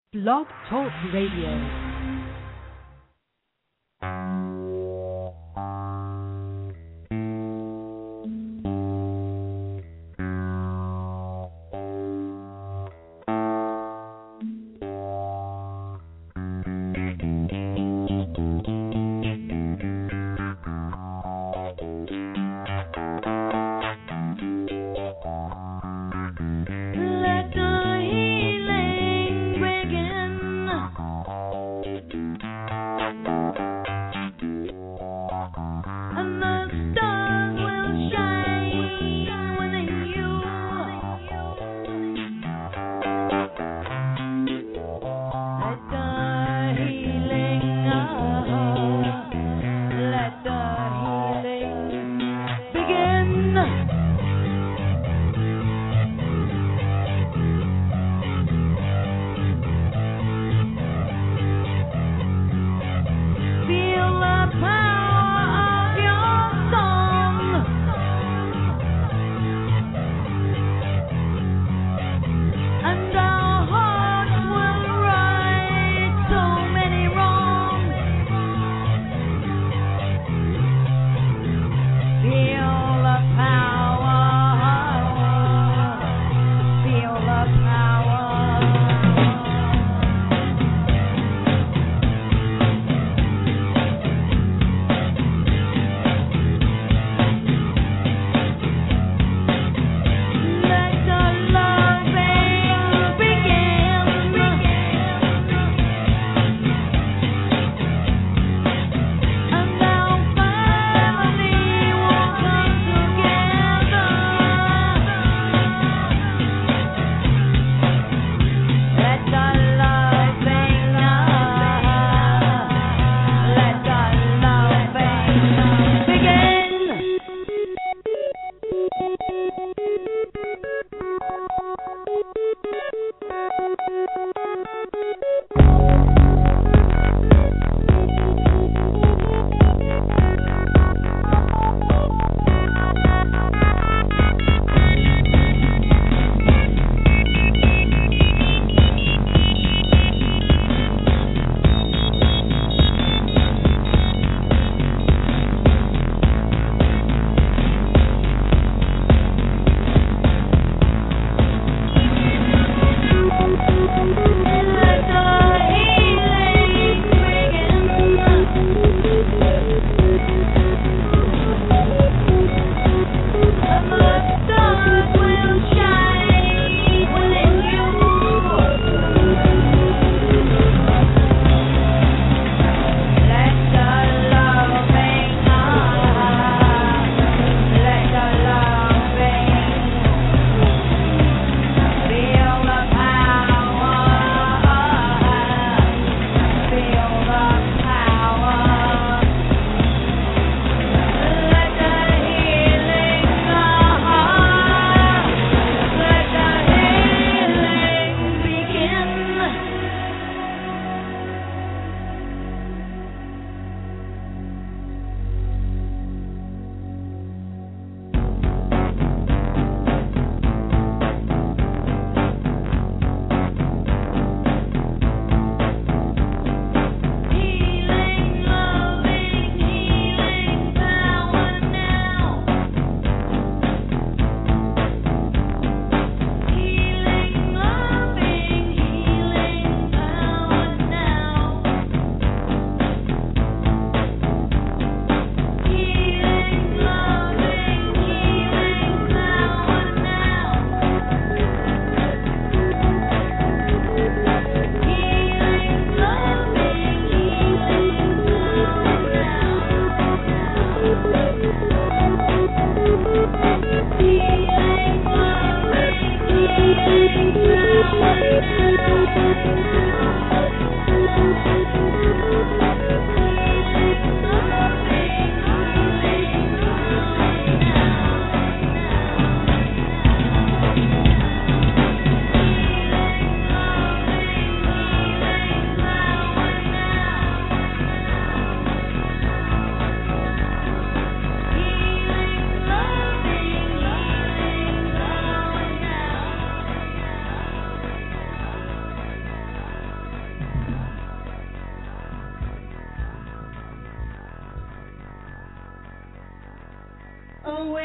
Blog Talk Radio.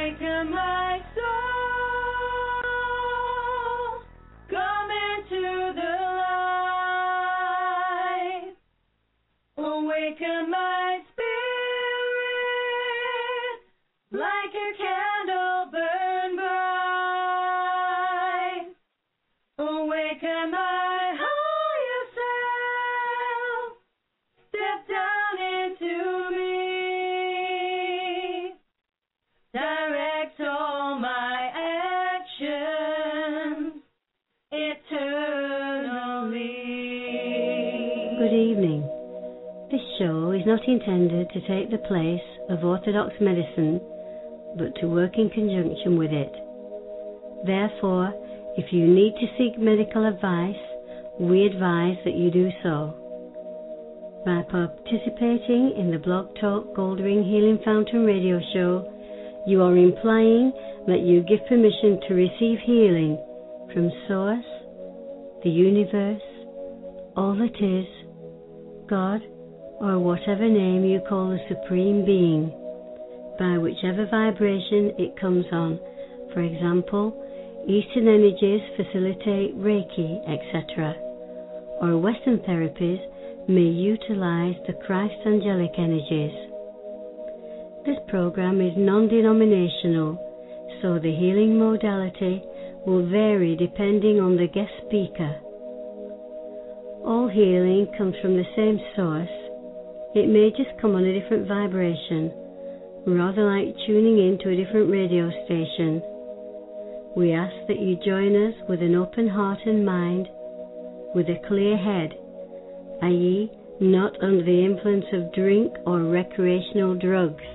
Awaken my soul, come into the light. Awaken my spirit, like a candle burn bright. Awaken my higher self, step down into me. Direct all my actions eternally. Good evening. This show is not intended to take the place of orthodox medicine, but to work in conjunction with it. Therefore, if you need to seek medical advice, we advise that you do so. By participating in the Blog Talk Goldring Healing Fountain radio show, you are implying that you give permission to receive healing from Source, the universe, all that is, God, or whatever name you call the Supreme Being, by whichever vibration it comes on. For example, Eastern energies facilitate Reiki, etc., or Western therapies may utilize the Christ angelic energies. This program is non-denominational, so the healing modality will vary depending on the guest speaker. All healing comes from the same source. It may just come on a different vibration, rather like tuning in to a different radio station. We ask that you join us with an open heart and mind, with a clear head, i.e., not under the influence of drink or recreational drugs.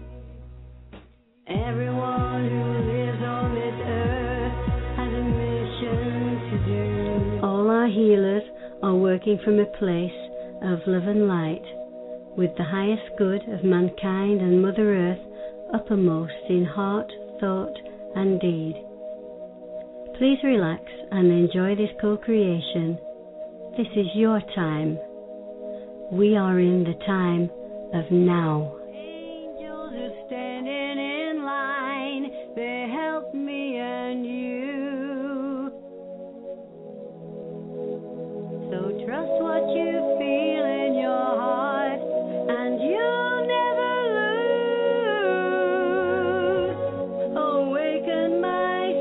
Everyone who lives on this earth has a mission to do. All our healers are working from a place of love and light, with the highest good of mankind and Mother Earth uppermost in heart, thought, and deed. Please relax and enjoy this co-creation. This is your time. We are in the time of now. Angels are standing in line. They help me and you. So trust what you feel in your heart, and you'll never lose. Awaken my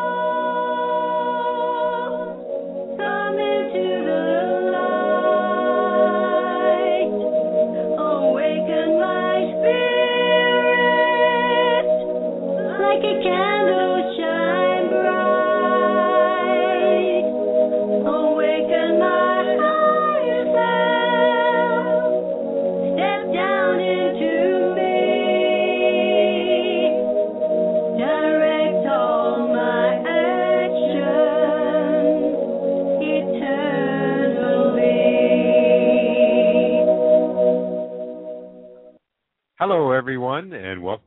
soul, come into the light. Awaken my spirit, like a candle shine bright. Awaken my higher self, step down into me. Direct all my actions eternally. Hello, everyone, and welcome.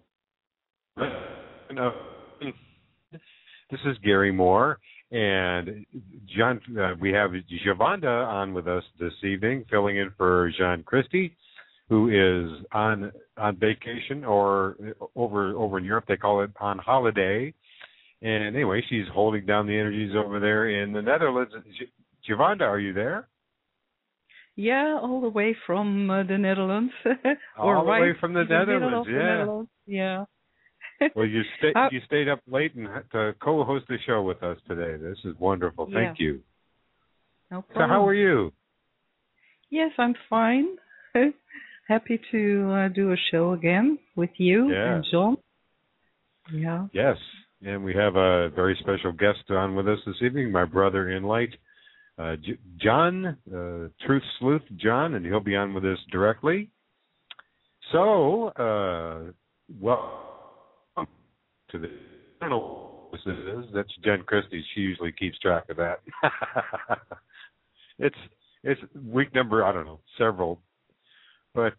This is Gary Moore, and John. We have Giovanda on with us this evening, filling in for John Christie, who is on vacation or over in Europe. They call it on holiday. And anyway, she's holding down the energies over there in the Netherlands. Giovanda, are you there? Yeah, all the way from the Netherlands. All the way from the in middle Netherlands, of the yeah. Netherlands. Yeah. Well, you stayed up late and to co-host the show with us today. This is wonderful. Thank you. No So problem. how are you? Yes, I'm fine. Happy to do a show again with you and John. Yeah. Yes, and we have a very special guest on with us this evening, my brother in light, John, Truth Sleuth John, and he'll be on with us directly. So, welcome to the, I don't know what this is. That's Jen Christie. She usually keeps track of that. It's week number, I don't know, several. But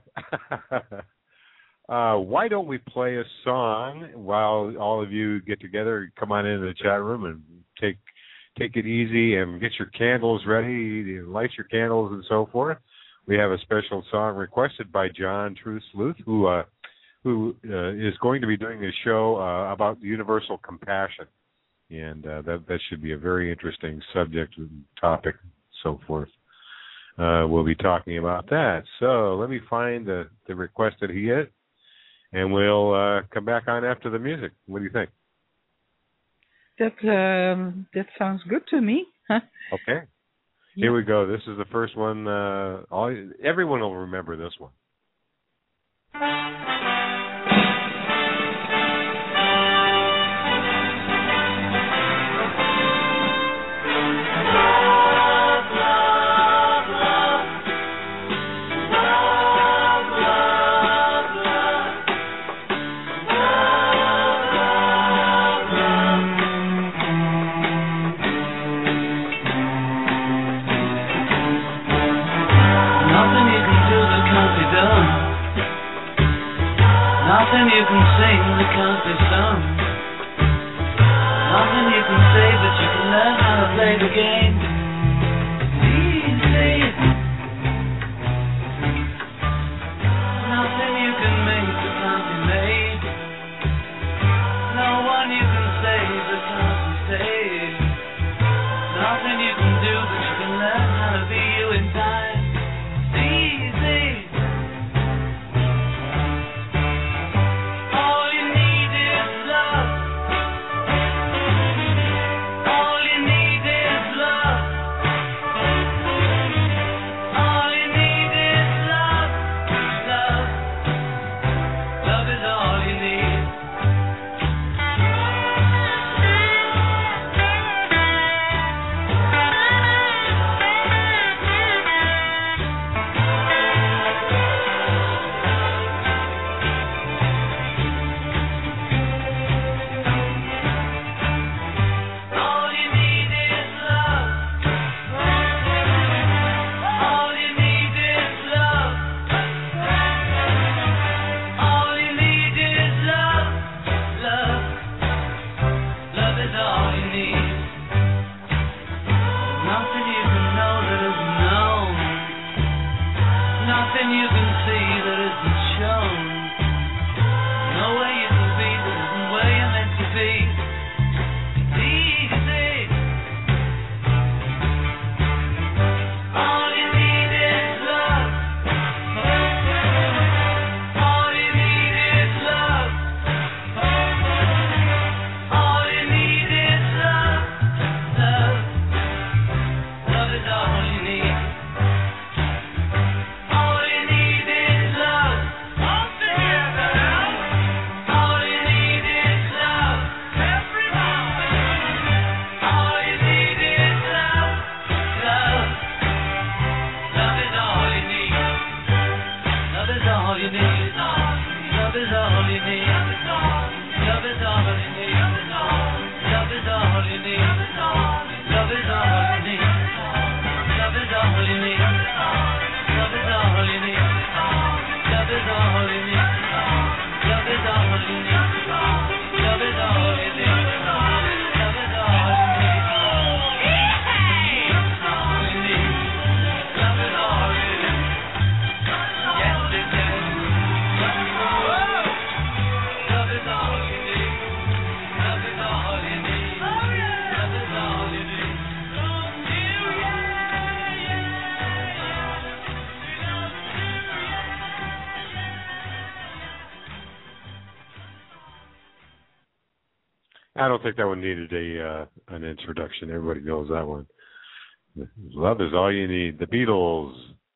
why don't we play a song while all of you get together, come on into the chat room and take it easy and get your candles ready, light your candles and so forth. We have a special song requested by John Truth Sleuth, who who is going to be doing a show about universal compassion. And that should be a very interesting subject and topic and so forth. We'll be talking about that. So let me find the request that he hit, and we'll come back on after the music. What do you think? That sounds good to me. Okay. Here we go. This is the first one. Everyone will remember this one. Nothing you can sing that can't be sung. Nothing you can say, but you can learn how to play the game. Easy. Nothing you can make that can't be made. No one you can save that can't be saved. Nothing you can do, but you can learn how to be you in time. Easy. I don't think that one needed an introduction. Everybody knows that one. Love is all you need. The Beatles.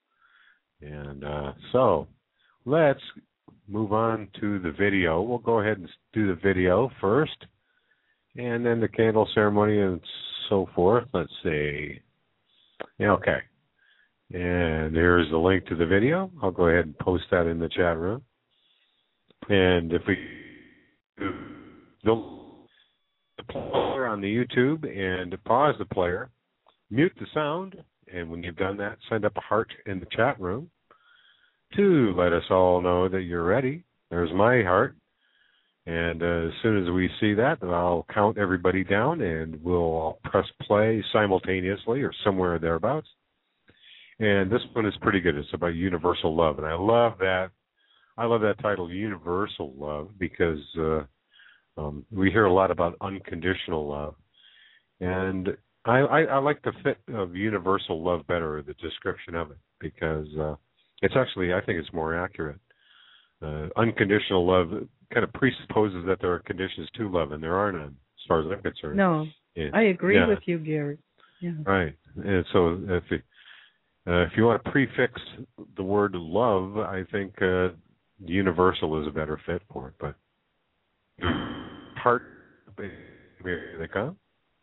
And so let's move on to the video. We'll go ahead and do the video first, and then the candle ceremony and so forth. Let's see. Yeah, okay. And here's the link to the video. I'll go ahead and post that in the chat room. And if we the player on the YouTube and pause the player, mute the sound, and when you've done that, send up a heart in the chat room to let us all know that you're ready. There's my heart. And as soon as we see that, then I'll count everybody down, and we'll all press play simultaneously or somewhere thereabouts. And this one is pretty good. It's about universal love, and I love that I love that title, Universal Love, because we hear a lot about unconditional love, and I like the fit of universal love better, the description of it, because it's actually, I think it's more accurate. Unconditional love kind of presupposes that there are conditions to love, and there are none, as far as I'm concerned. No, yeah. I agree with you, Gary. Yeah. Right. And so if you want to prefix the word love, I think universal is a better fit for it. But here they come.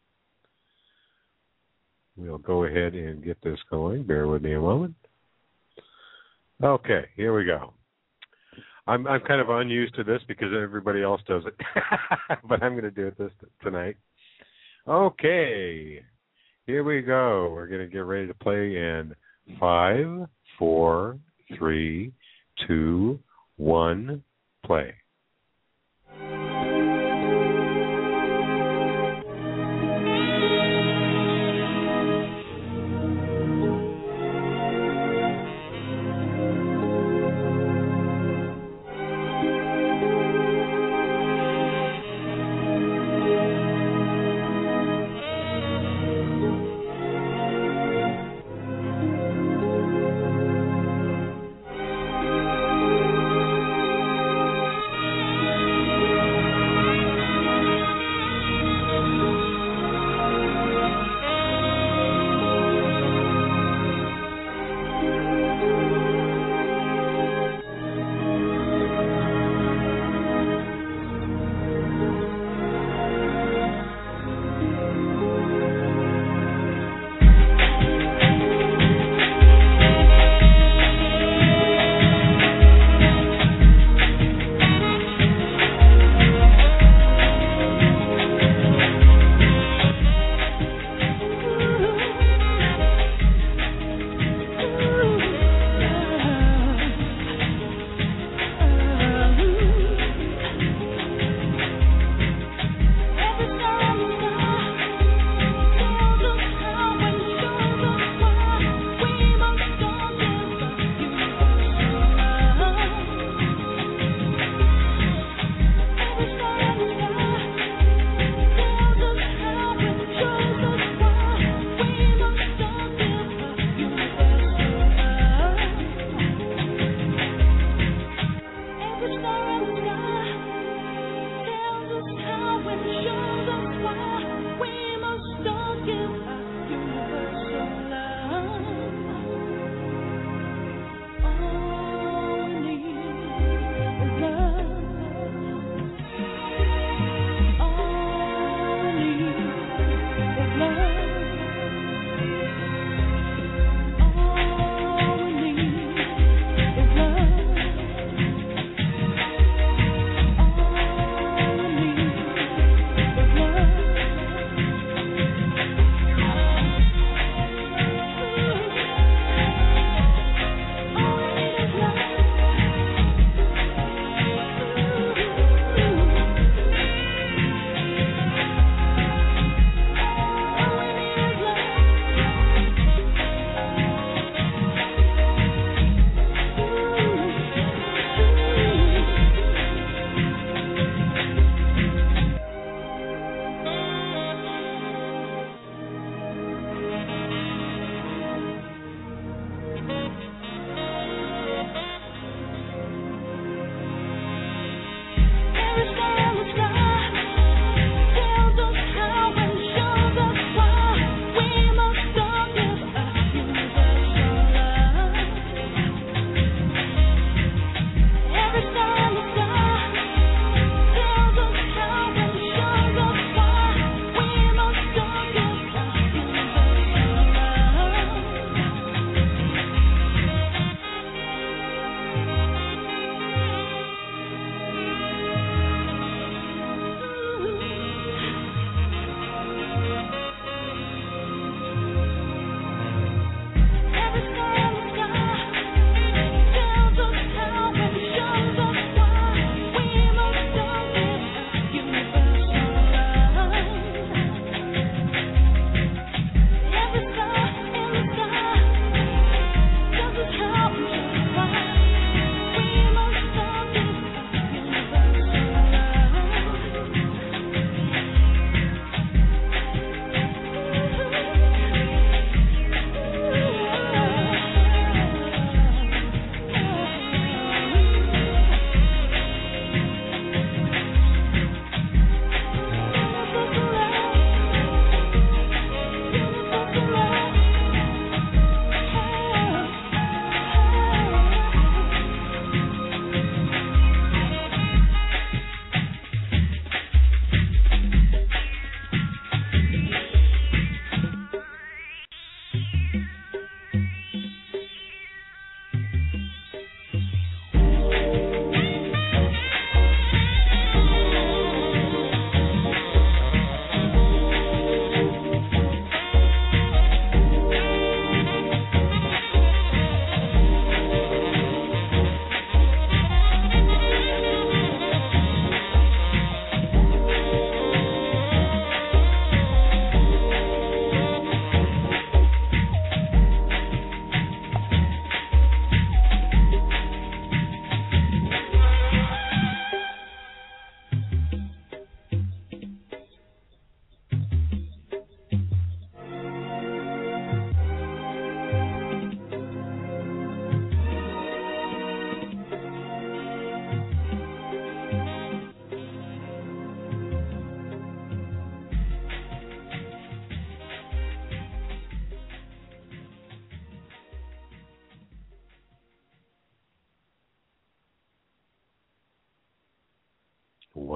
We'll go ahead and get this going. Bear with me a moment. Okay, here we go. I'm kind of unused to this because everybody else does it, but I'm going to do it tonight. Okay, here we go. We're going to get ready to play in 5, 4, 3, 2, 1, play.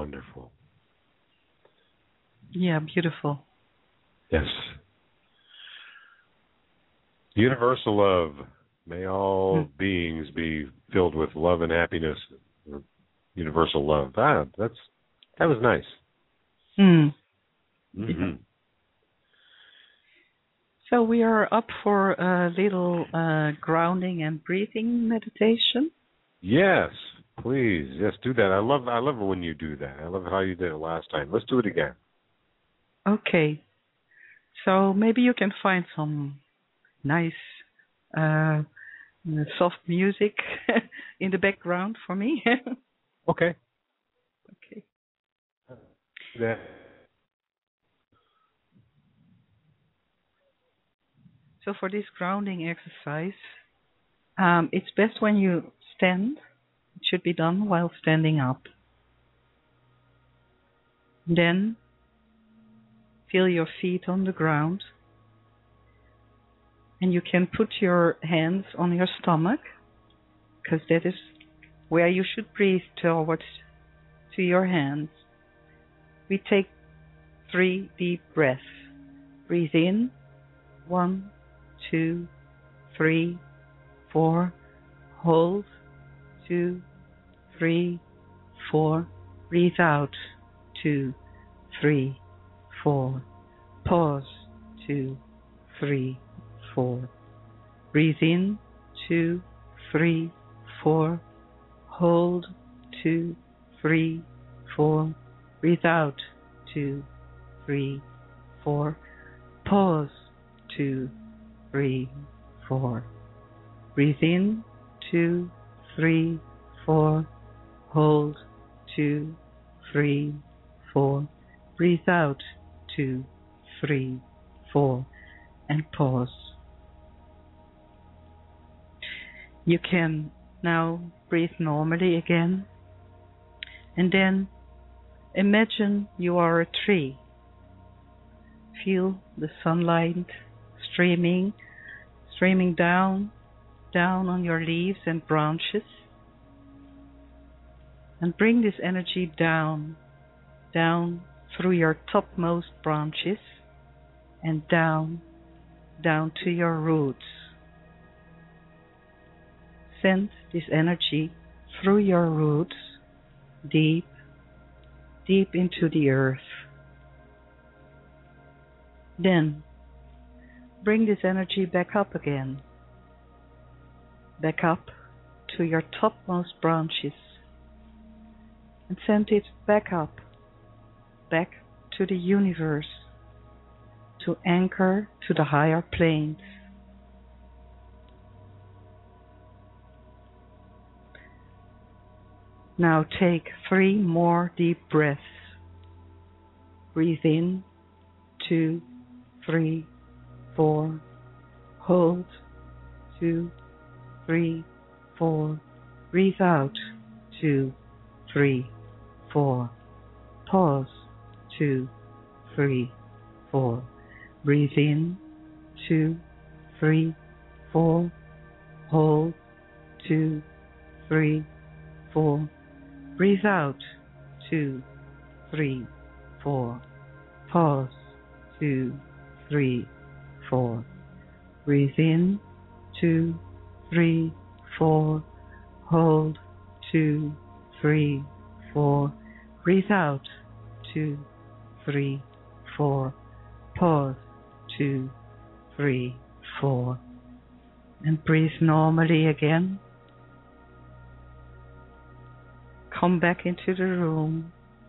wonderful. Yeah, beautiful. Yes. Universal love. May all beings be filled with love and happiness. Universal love. That was nice. Mm-hmm. So we are up for a little grounding and breathing meditation. Yes, please. Yes, do that. I love it when you do that. I love how you did it last time. Let's do it again. Okay. So maybe you can find some nice soft music in the background for me. Okay. Okay. Yeah. So for this grounding exercise, it's best when you stand. It should be done while standing up. Then feel your feet on the ground. And you can put your hands on your stomach, because that is where you should breathe towards to your hands. We take 3 deep breaths. Breathe in, 1, 2, 3, 4. Hold, 2, 3, 4. Breathe out, 2, 3, 4. Pause, 2, 3, 4. Breathe in, 2, 3, 4. Hold, 2, 3, 4. Breathe out, 2, 3, 4. Pause, 2, 3, 4. Breathe in, 2, 3, 4. Hold, 2, 3, 4. Breathe out, 2, 3, 4. And pause. You can now breathe normally again. And then imagine you are a tree. Feel the sunlight streaming down on your leaves and branches. And bring this energy down through your topmost branches and down to your roots. Send this energy through your roots deep into the earth. Then bring this energy back up again, back up to your topmost branches, and send it back up, back to the universe, to anchor to the higher planes. Now take 3 more deep breaths. Breathe in, 2, 3, 4. Hold, 2, 3, 4. Breathe out, 2, 3, 4. Pause, 2, 3, 4. Breathe in, 2, 3, 4. Hold, 2, 3, 4. Breathe out, 2, 3, 4. Pause, 2, 3, 4. Breathe in, 2, 3, 4. Hold, 2, 3, 4. Breathe out, 2, 3, 4. Pause, 2, 3, 4. And breathe normally again. Come back into the room.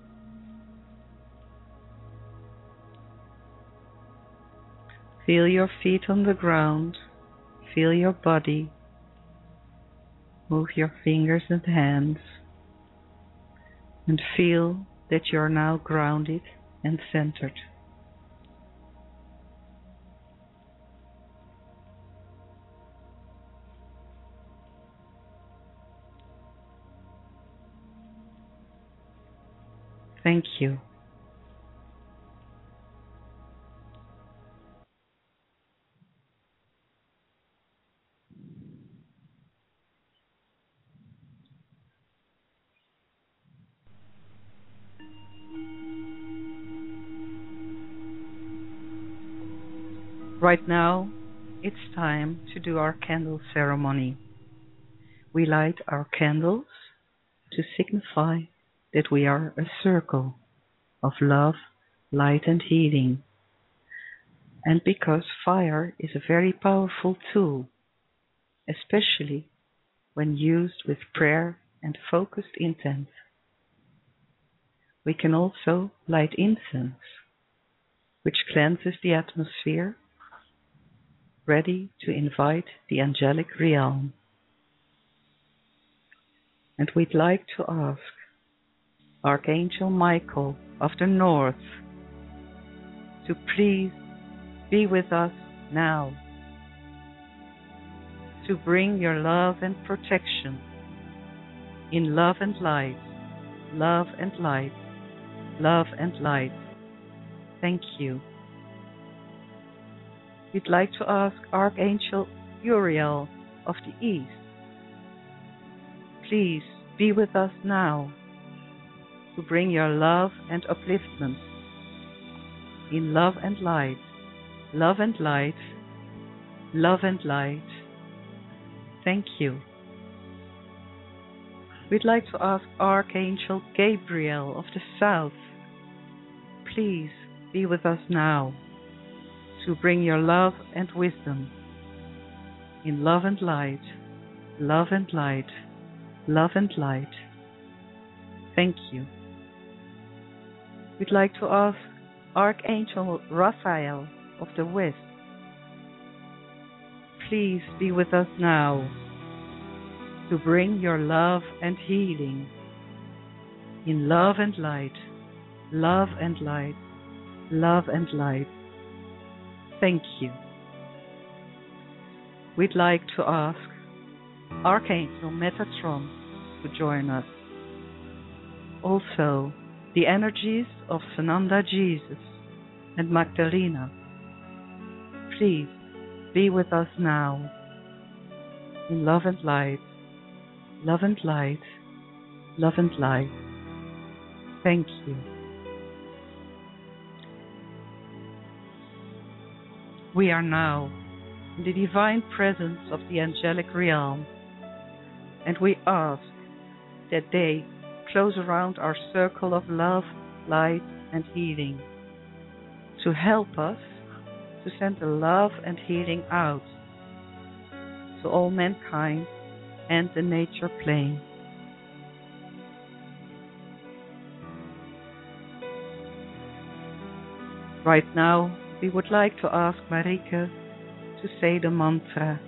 Feel your feet on the ground. Feel your body. Move your fingers and hands. And feel that you are now grounded and centered. Thank you. Right now, it's time to do our candle ceremony. We light our candles to signify that we are a circle of love, light, and healing. And because fire is a very powerful tool, especially when used with prayer and focused intent. We can also light incense, which cleanses the atmosphere, ready to invite the angelic realm. And we'd like to ask Archangel Michael of the North to please be with us now, to bring your love and protection in love and light, love and light, love and light. Thank you. We'd like to ask Archangel Uriel of the East, please be with us now to bring your love and upliftment in love and light, love and light, love and light. Thank you. We'd like to ask Archangel Gabriel of the South, please be with us now to bring your love and wisdom in love and light, love and light, love and light. Thank you. We'd like to ask Archangel Raphael of the West, please be with us now to bring your love and healing in love and light, love and light, love and light. Thank you. We'd like to ask Archangel Metatron to join us. Also, the energies of Sananda Jesus and Magdalena, please be with us now in love and light, love and light, love and light. Thank you. We are now in the divine presence of the angelic realm, and we ask that they close around our circle of love, light, and healing to help us to send the love and healing out to all mankind and the nature plane. Right now, we would like to ask Marike to say the mantra.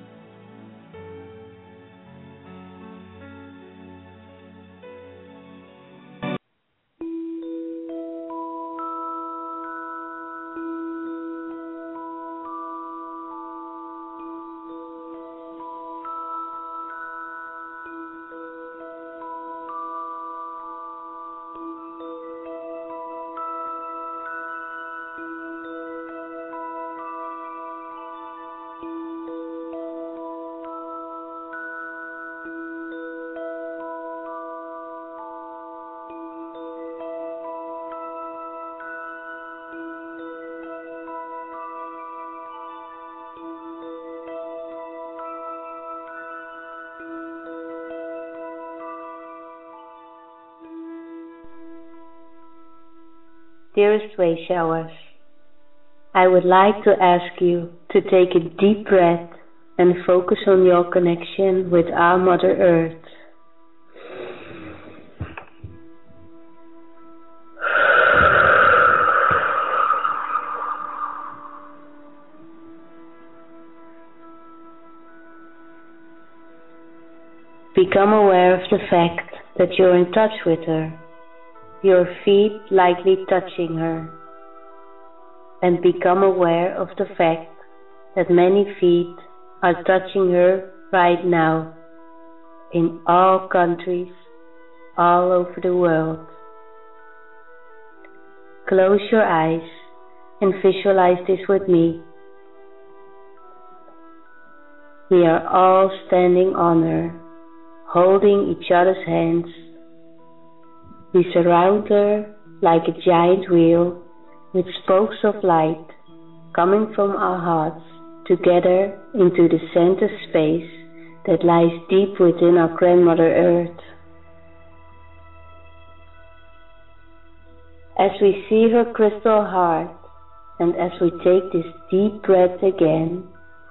Dearest Way Showers, I would like to ask you to take a deep breath and focus on your connection with our Mother Earth. Become aware of the fact that you're in touch with her, your feet lightly touching her, and become aware of the fact that many feet are touching her right now in all countries, all over the world. Close your eyes and visualize this with me. We are all standing on her, holding each other's hands. We surround her like a giant wheel with spokes of light coming from our hearts together into the center space that lies deep within our grandmother Earth. As we see her crystal heart, and as we take this deep breath again,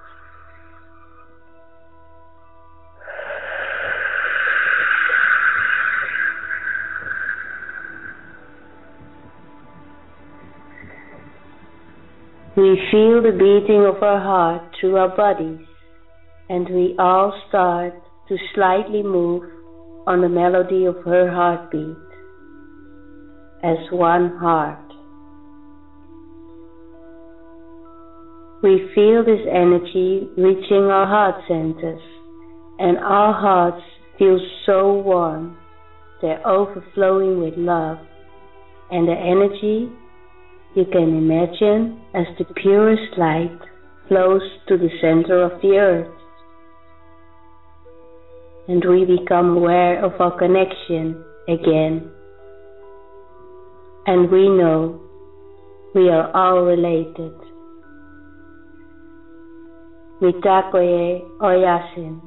we feel the beating of our heart through our bodies, and we all start to slightly move on the melody of her heartbeat as one heart. We feel this energy reaching our heart centers, and our hearts feel so warm. They're overflowing with love, and the energy, you can imagine, as the purest light flows to the center of the earth. And we become aware of our connection again. And we know we are all related. Mitakoye Oyasin.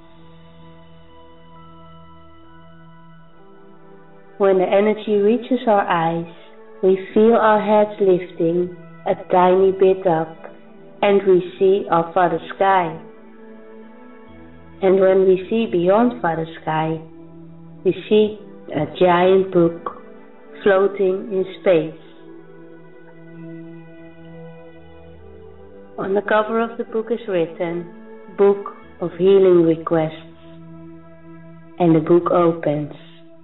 When the energy reaches our eyes, we feel our heads lifting a tiny bit up, and we see our Father Sky. And when we see beyond Father Sky, we see a giant book floating in space. On the cover of the book is written, Book of Healing Requests, and the book opens.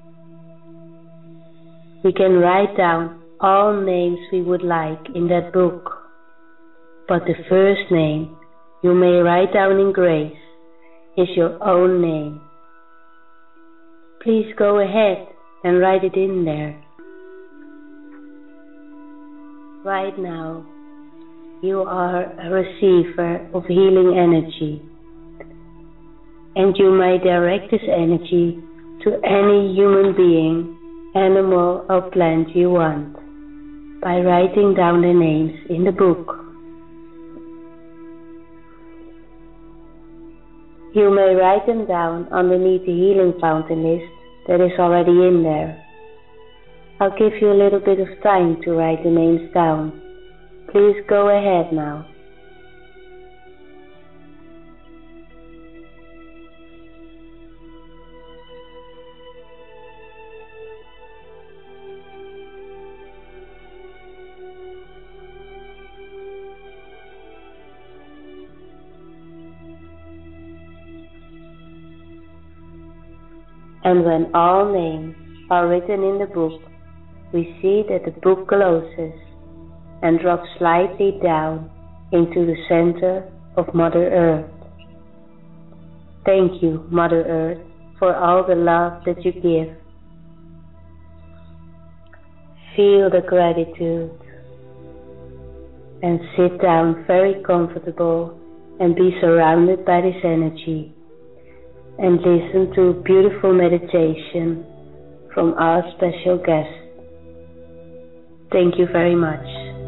We can write down all names we would like in that book, but the first name you may write down in grace is your own name. Please go ahead and write it in there. Right now, you are a receiver of healing energy, and you may direct this energy to any human being, animal or plant you want by writing down the names in the book. You may write them down underneath the healing fountain list that is already in there. I'll give you a little bit of time to write the names down. Please go ahead now. And when all names are written in the book, we see that the book closes and drops slightly down into the center of Mother Earth. Thank you, Mother Earth, for all the love that you give. Feel the gratitude and sit down very comfortable and be surrounded by this energy, and listen to a beautiful meditation from our special guest. Thank you very much.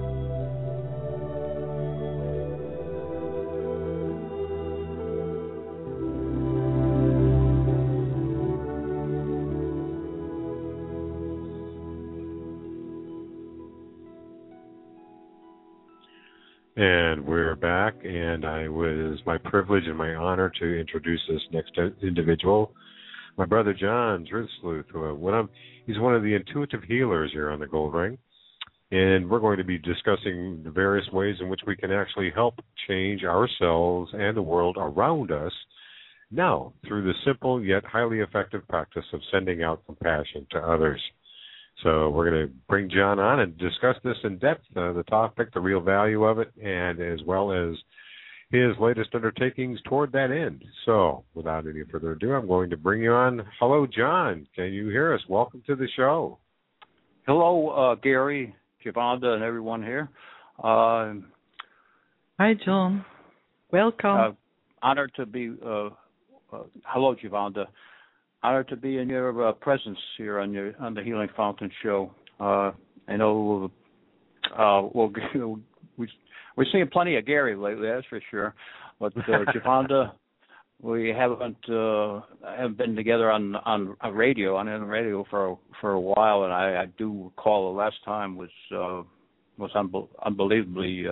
And we're back, and it was my privilege and my honor to introduce this next individual, my brother John Dritzluth. He's one of the intuitive healers here on the Gold Ring, and we're going to be discussing the various ways in which we can actually help change ourselves and the world around us now through the simple yet highly effective practice of sending out compassion to others. So we're going to bring John on and discuss this in depth, the topic, the real value of it, and as well as his latest undertakings toward that end. So without any further ado, I'm going to bring you on. Hello, John. Can you hear us? Welcome to the show. Hello, Gary, Javonda, and everyone here. Hi, John. Welcome. Honored to be, hello, Javonda. Honored to be in your presence here on the Healing Fountain show. I know we're We're seeing plenty of Gary lately, that's for sure. But Javonda, we haven't been together on a radio, on the radio for a while, and I do recall the last time was unbelievably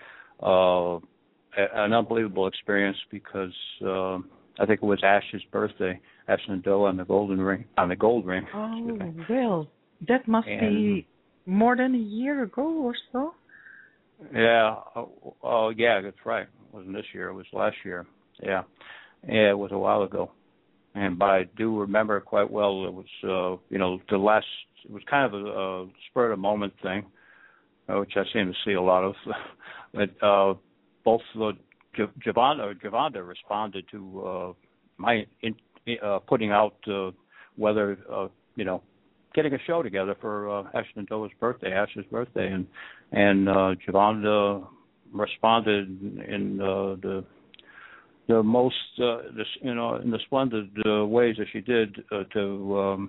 an unbelievable experience because I think it was Ash's birthday, Ash Nandoa on the gold ring. Oh, well, that must be more than a year ago or so. Yeah. Oh, yeah, that's right. It wasn't this year. It was last year. Yeah. Yeah, it was a while ago. But I do remember it quite well. It was, it was kind of a spur of the moment thing, which I seem to see a lot of. But both Javonda responded to my putting out whether, getting a show together for Ash Nandoa's birthday, Ash's birthday, and Javonda responded in the most, in the splendid ways that she did to.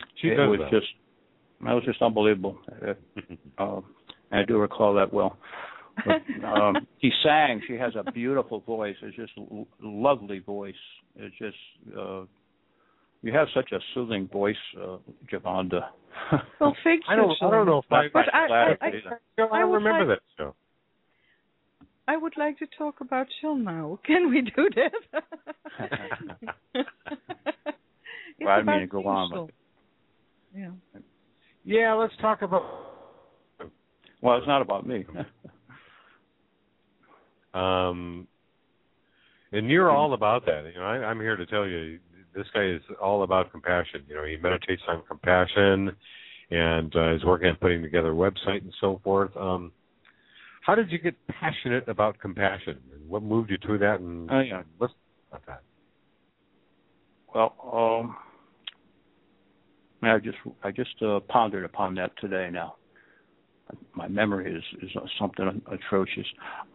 That was just unbelievable. I do recall that well. But, she sang. She has a beautiful voice. It's just a lovely voice. It's just you have such a soothing voice, Javonda. Well, thank you. I don't know if I remember that show. I would like to talk about Jill now. Can we do that? Well, I mean to go on. But... Yeah. Yeah, let's talk about. Well, it's not about me. And you're all about that. I'm here to tell you, this guy is all about compassion. He meditates on compassion, and is working on putting together a website and so forth. How did you get passionate about compassion? And what moved you to that? And let's talk about that. Well, I just pondered upon that today. Now, my memory is something atrocious.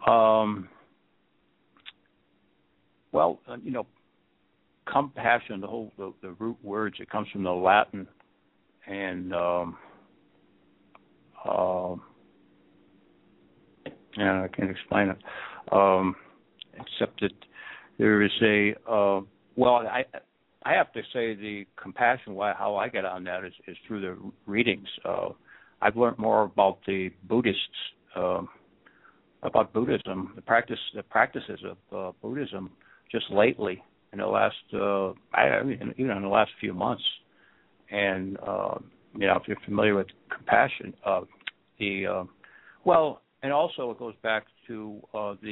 Well, compassion. The root words. It comes from the Latin, and I can't explain it, except that there is a. I have to say the compassion. How I get on that is through the readings. I've learned more about the Buddhists, about Buddhism, the practices of Buddhism, just lately in the last, even in the last few months. And if you're familiar with compassion, and also it goes back to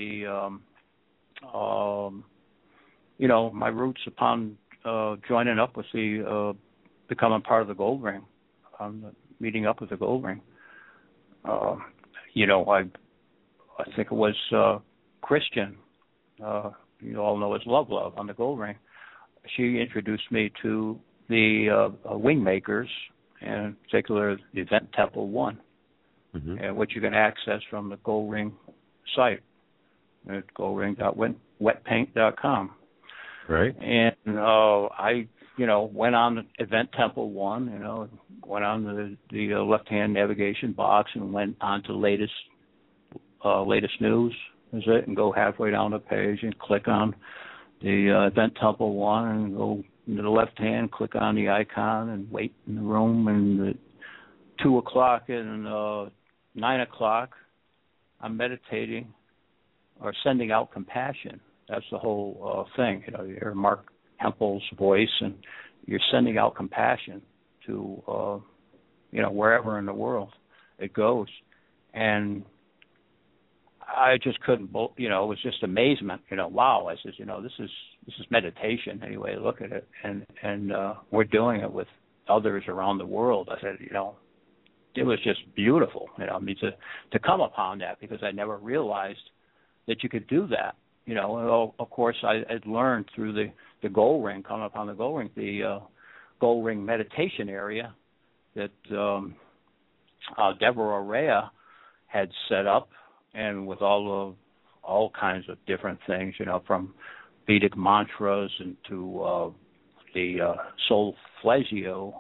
my roots upon joining up with becoming part of the Gold Ring, meeting up with the Gold Ring. I think it was Christian, you all know as Love on the Gold Ring. She introduced me to the wing makers, and in particular the Event Temple 1, which you can access from the Gold Ring site at goldring.wetpaint.com. Right. And I went on Event Temple 1, went on the left-hand navigation box and went on to latest news, is it, and go halfway down the page and click on the Event Temple 1 and go to the left-hand, click on the icon and wait in the room. And at 2 o'clock and 9 o'clock, I'm meditating or sending out compassion. That's the whole thing. You hear Mark Hempel's voice, and you're sending out compassion to, wherever in the world it goes. And I just couldn't, it was just amazement. Wow. I said, this is meditation anyway. Look at it, and we're doing it with others around the world. I said, it was just beautiful. To come upon that, because I never realized that you could do that. Of course, I'd learned through the Gold Ring, coming upon the Gold Ring, the Gold Ring meditation area that Deborah Rea had set up, and with all kinds of different things, from Vedic mantras and to the Solfeggio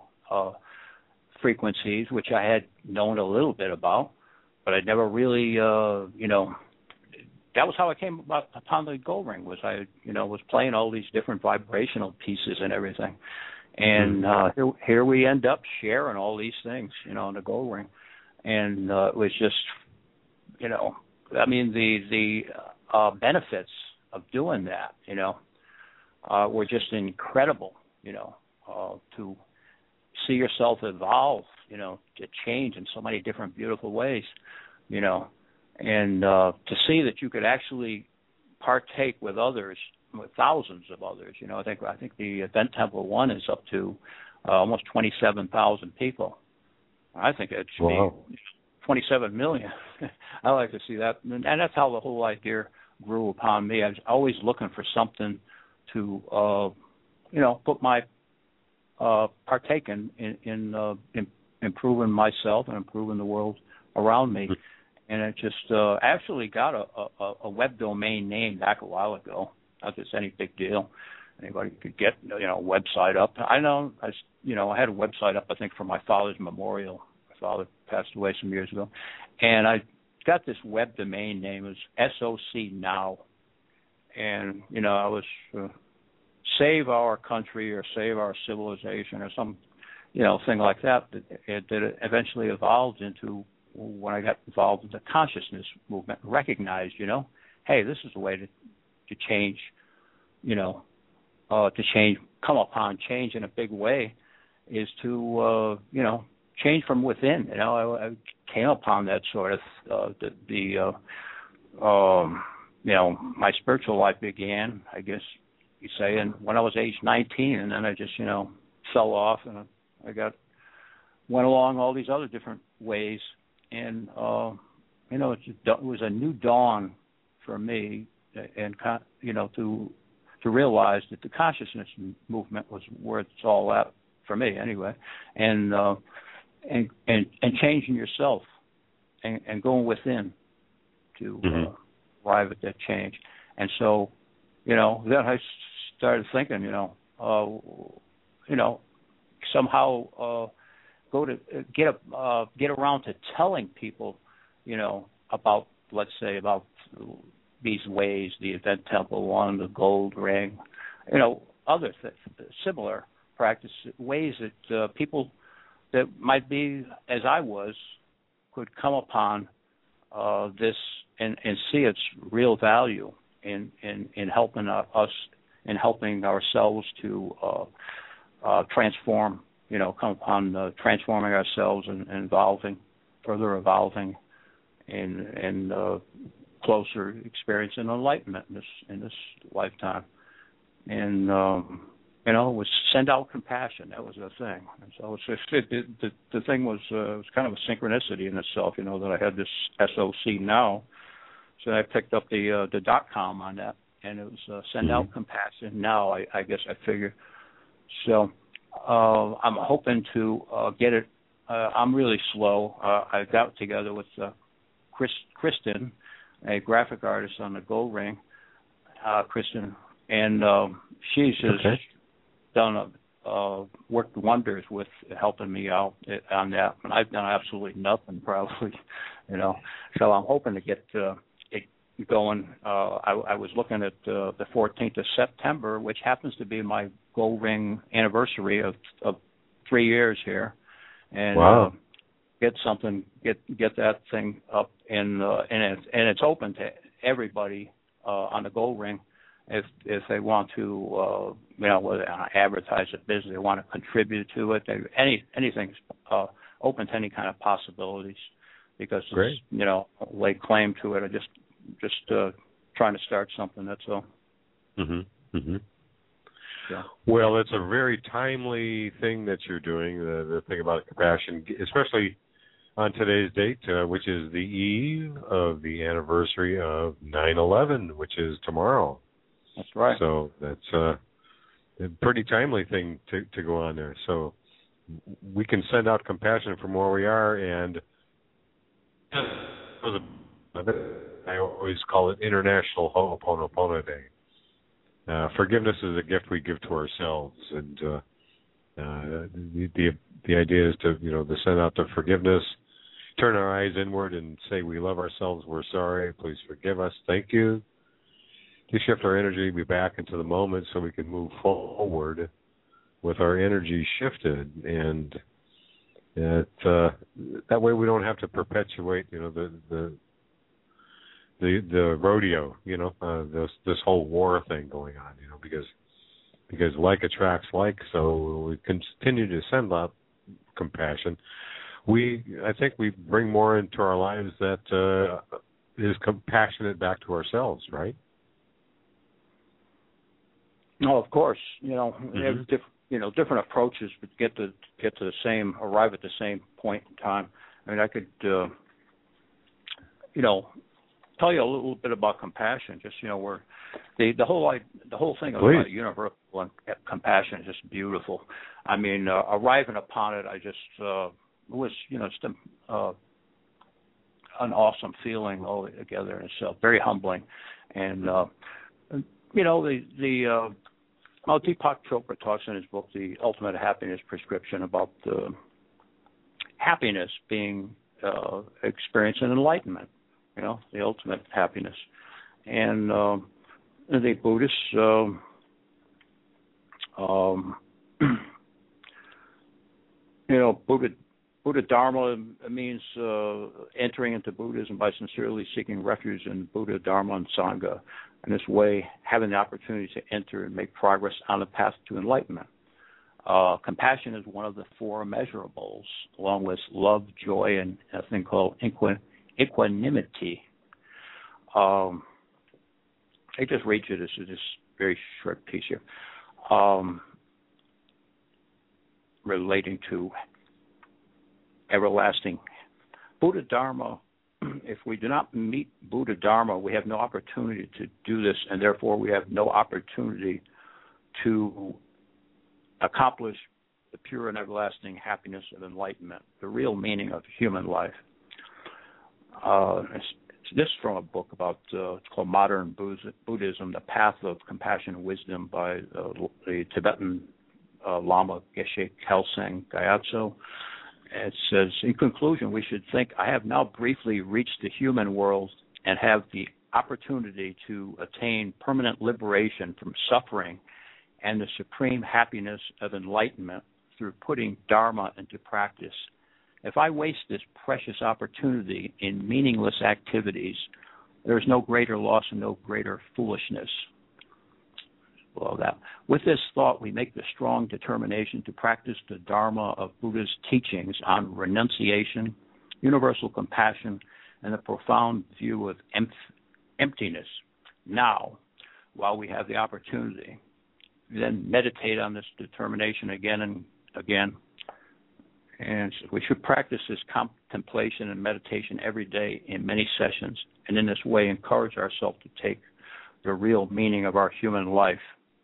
frequencies, which I had known a little bit about, but I'd never really, that was how I came upon the gold ring. Was I, was playing all these different vibrational pieces and everything, and here we end up sharing all these things, on the gold ring, and it was just, the benefits of doing that, were just incredible, to see yourself evolve, to change in so many different beautiful ways, and to see that you could actually partake with others, with thousands of others. I think the Event Temple 1 is up to almost 27,000 people. I think it should be 27 million. I like to see that, and that's how the whole idea grew upon me. I was always looking for something to, put my partake in improving myself and improving the world around me. And it just actually got a web domain name back a while ago. Not just any big deal. Anybody could get a website up. I know I had a website up, I think, for my father's memorial. My father passed away some years ago, and I got this web domain name. It was SOC Now, and I was save our country or save our civilization or some thing like that. That eventually evolved into, when I got involved in the consciousness movement, recognized, hey, this is a way to change, come upon change in a big way, is to, change from within. I came upon that sort of, my spiritual life began, I guess you say, and when I was age 19, and then I just, fell off, and I went along all these other different ways. And, it was a new dawn for me, and, to realize that the consciousness movement was where it's all at for me anyway. And changing yourself and going within to arrive at that change. And so, then I started thinking, somehow, go to get around to telling people, about, let's say, about these ways, the Event Temple 1, the gold ring, other similar practice ways that people that might be as I was could come upon this and see its real value in helping us, in helping ourselves to transform. Come upon transforming ourselves and further evolving, and closer experiencing enlightenment in this lifetime. And was send out compassion. That was the thing. And so the thing was kind of a synchronicity in itself. That I had this SOC Now, so I picked up the .com on that, and it was send out compassion now. I guess I figure so. I'm hoping to get it. I'm really slow. I got together with Kristen, a graphic artist on the gold ring, Kristen, and she's just done worked wonders with helping me out on that. And I've done absolutely nothing, probably, So I'm hoping to get it going. I was looking at the 14th of September, which happens to be my gold ring anniversary of 3 years here, and get that thing up, and it's open to everybody on the gold ring if they want to whether advertise a business, they want to contribute to it, anything's open to any kind of possibilities, because it's, lay claim to it. I just trying to start something, that's all. Yeah. Well, it's a very timely thing that you're doing, the thing about compassion, especially on today's date, which is the eve of the anniversary of 9/11, which is tomorrow. That's right. So that's a pretty timely thing to go on there. So we can send out compassion from where we are, and I always call it International Ho'oponopono Day. Forgiveness is a gift we give to ourselves, and the idea is to to send out the forgiveness turn our eyes inward and say we love ourselves, we're sorry, please forgive us, thank you. To shift our energy, be back into the moment so we can move forward with our energy shifted, and that way we don't have to perpetuate, the rodeo, this whole war thing going on, because like attracts like, so we continue to send out compassion. I think we bring more into our lives that is compassionate back to ourselves, right? No, of course. We have different approaches, but arrive at the same point in time. I mean, I could, tell you a little bit about compassion. Just where the whole thing about universal compassion is just beautiful. I mean, arriving upon it, I just it was just an awesome feeling altogether, and it's very humbling, and Deepak Chopra talks in his book, The Ultimate Happiness Prescription, about happiness being experience and enlightenment, the ultimate happiness. And the Buddhists, Buddha Dharma means entering into Buddhism by sincerely seeking refuge in Buddha, Dharma, and Sangha. In this way, having the opportunity to enter and make progress on the path to enlightenment. Compassion is one of the four immeasurables, along with love, joy, and a thing called equanimity. I just read you this very short piece here relating to everlasting Buddha Dharma. If we do not meet Buddha Dharma, we have no opportunity to do this, and therefore we have no opportunity to accomplish the pure and everlasting happiness of enlightenment, the real meaning of human life. This is from a book about, it's called Modern Buddhism, The Path of Compassion and Wisdom by the Tibetan Lama Geshe Kelsang Gyatso. It says, in conclusion, we should think, I have now briefly reached the human world and have the opportunity to attain permanent liberation from suffering and the supreme happiness of enlightenment through putting Dharma into practice. If I waste this precious opportunity in meaningless activities, there is no greater loss and no greater foolishness. Below that. With this thought, we make the strong determination to practice the Dharma of Buddha's teachings on renunciation, universal compassion, and the profound view of emptiness. Now, while we have the opportunity, we then meditate on this determination again and again. And we should practice this contemplation and meditation every day in many sessions, and in this way encourage ourselves to take the real meaning of our human life.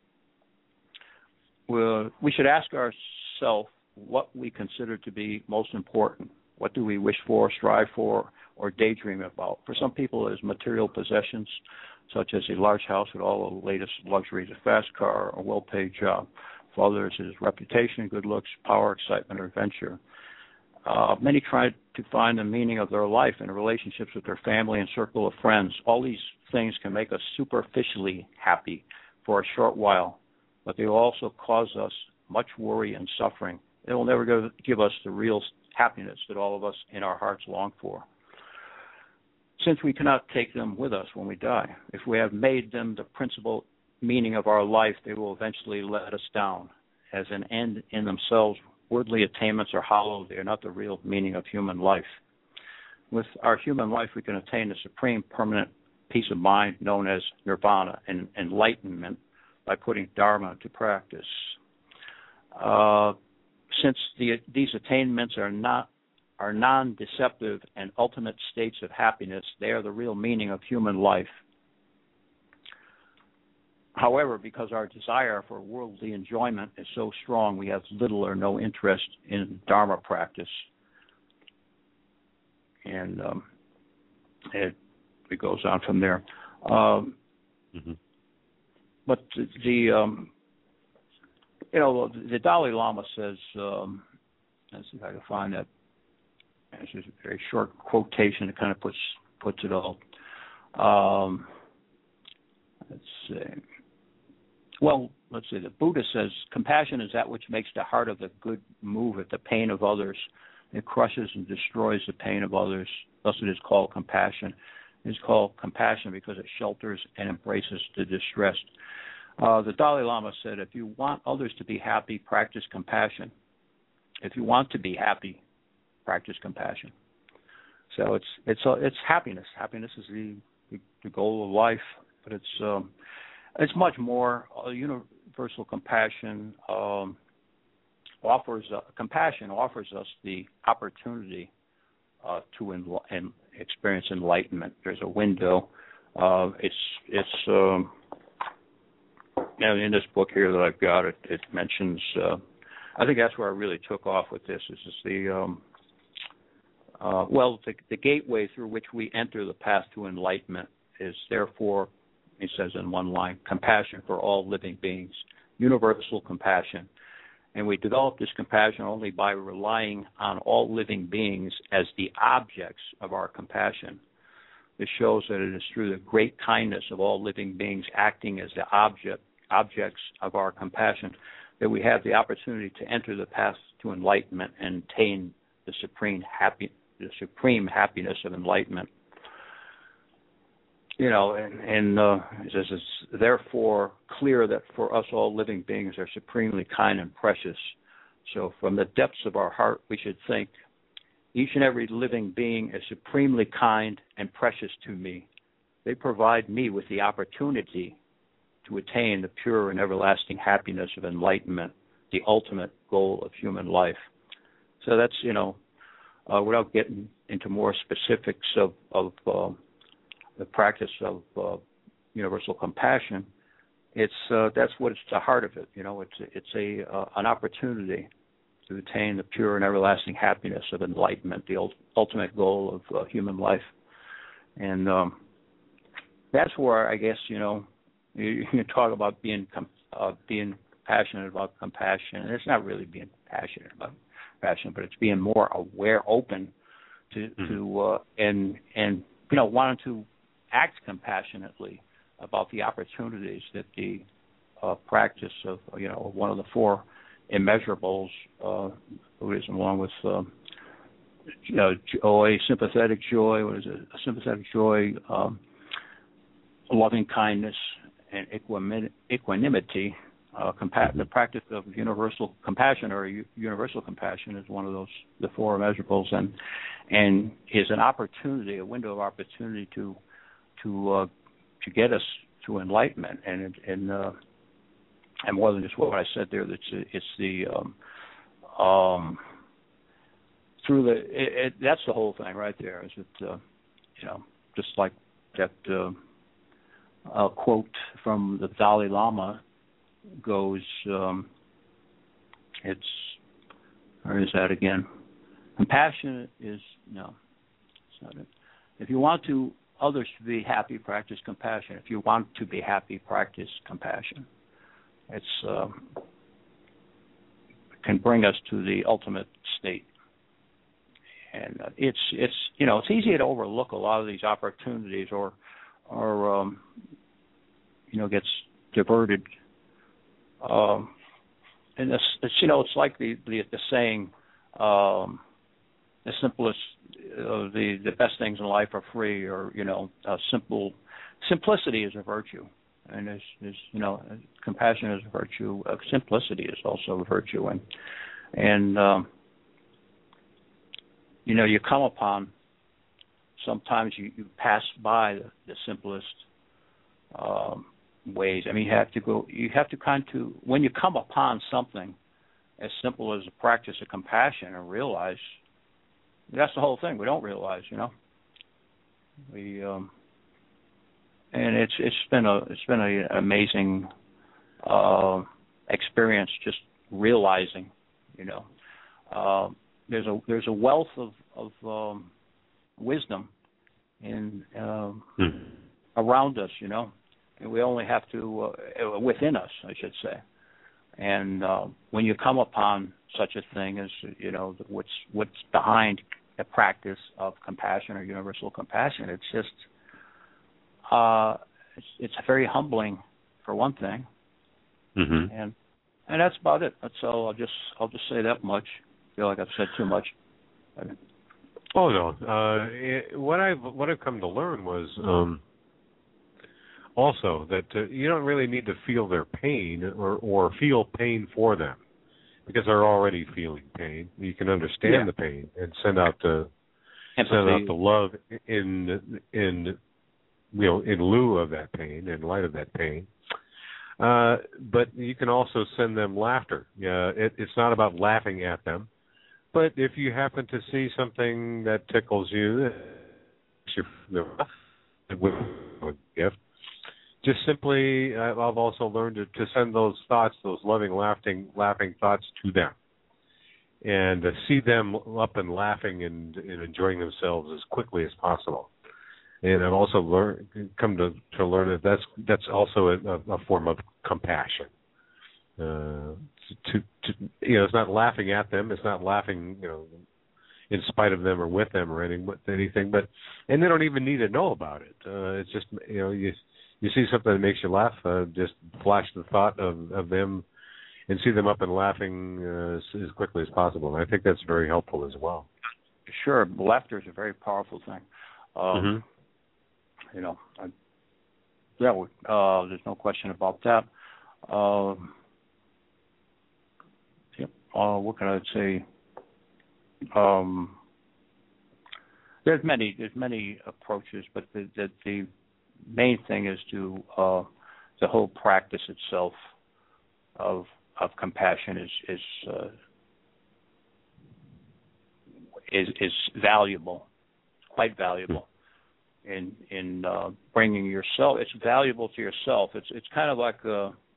We should ask ourselves what we consider to be most important. What do we wish for, strive for, or daydream about? For some people, it is material possessions, such as a large house with all the latest luxuries, a fast car, a well-paid job. For others, it is reputation, good looks, power, excitement, or adventure. Many try to find the meaning of their life in relationships with their family and circle of friends. All these things can make us superficially happy for a short while, but they will also cause us much worry and suffering. They will never give us the real happiness that all of us in our hearts long for. Since we cannot take them with us when we die, if we have made them the principal meaning of our life, they will eventually let us down. As an end in themselves, worldly attainments are hollow. They are not the real meaning of human life. With our human life, we can attain the supreme permanent peace of mind known as nirvana and enlightenment by putting Dharma to practice. Since these attainments are non-deceptive and ultimate states of happiness, they are the real meaning of human life. However, because our desire for worldly enjoyment is so strong, we have little or no interest in Dharma practice. And it goes on from there. But the Dalai Lama says, let's see if I can find that. This is a very short quotation that kind of puts it all. Let's see. Well, let's see. The Buddha says, compassion is that which makes the heart of the good move at the pain of others. It crushes and destroys the pain of others. Thus it is called compassion. It is called compassion because it shelters and embraces the distressed. The Dalai Lama said, if you want others to be happy, practice compassion. If you want to be happy, practice compassion. So it's happiness. Happiness is the goal of life, but it's much more. Universal compassion offers us the opportunity to experience enlightenment. There's a window. In this book here that I've got, it mentions. I think that's where I really took off with this. This is the gateway through which we enter the path to enlightenment is therefore, he says in one line, compassion for all living beings, universal compassion. And we develop this compassion only by relying on all living beings as the objects of our compassion. This shows that it is through the great kindness of all living beings acting as the objects of our compassion that we have the opportunity to enter the path to enlightenment and attain the supreme happiness of enlightenment. It says it's therefore clear that for us all living beings are supremely kind and precious. So from the depths of our heart, we should think, each and every living being is supremely kind and precious to me. They provide me with the opportunity to attain the pure and everlasting happiness of enlightenment, the ultimate goal of human life. So that's, without getting into more specifics of the practice of universal compassion, that's what it's the heart of it. It's an opportunity to attain the pure and everlasting happiness of enlightenment, the ultimate goal of human life. And that's where I guess you can talk about being passionate about compassion. And it's not really being passionate about passion, but it's being more aware, open to and wanting to act compassionately about the opportunities that the practice of one of the four immeasurables, Buddhism, along with joy, sympathetic joy. What is it? Sympathetic joy, loving kindness, and equanimity. The practice of universal compassion or universal compassion is one of those, the four immeasurables, and is an opportunity, a window of opportunity to get us to enlightenment, and more than just what I said there. It's the through the that's the whole thing right there. Is it just like that quote from the Dalai Lama goes. It's where is that again? Compassion is no, it's not it. If you want others to be happy, practice compassion. If you want to be happy, practice compassion. It's can bring us to the ultimate state, and it's easy to overlook a lot of these opportunities, or gets diverted. And it's like the saying, the simplest, the best things in life are free, or simplicity is a virtue, and there's compassion is a virtue. Simplicity is also a virtue, and you come upon, sometimes you pass by the simplest ways. I mean, you have to when you come upon something as simple as a practice of compassion, and realize that's the whole thing. We don't realize, we and it's been an amazing experience, just realizing, there's a wealth of wisdom in around us, and we only have to within us, I should say. And when you come upon such a thing as what's behind a practice of compassion or universal compassion. It's just it's very humbling for one thing, and that's about it. That's all. I'll just say that much. I feel like I've said too much. Oh no. What I've come to learn was also that you don't really need to feel their pain or feel pain for them, because they're already feeling pain. You can understand the pain and send out the love in lieu of that pain, in light of that pain. But you can also send them laughter. It's not about laughing at them, but if you happen to see something that tickles you, with a gift, just simply, I've also learned to send those thoughts, those loving, laughing thoughts to them, and see them up and laughing and enjoying themselves as quickly as possible. And I've also come to learn that that's also a form of compassion. It's not laughing at them. It's not laughing, in spite of them or with them or anything. But they don't even need to know about it. It's just you see something that makes you laugh, just flash the thought of them, and see them up and laughing as quickly as possible. And I think that's very helpful as well. Sure, laughter is a very powerful thing. There's no question about that. What can I say? There's many approaches, but the main thing is to the whole practice itself of compassion is valuable, quite valuable. In bringing yourself, it's valuable to yourself. It's kind of like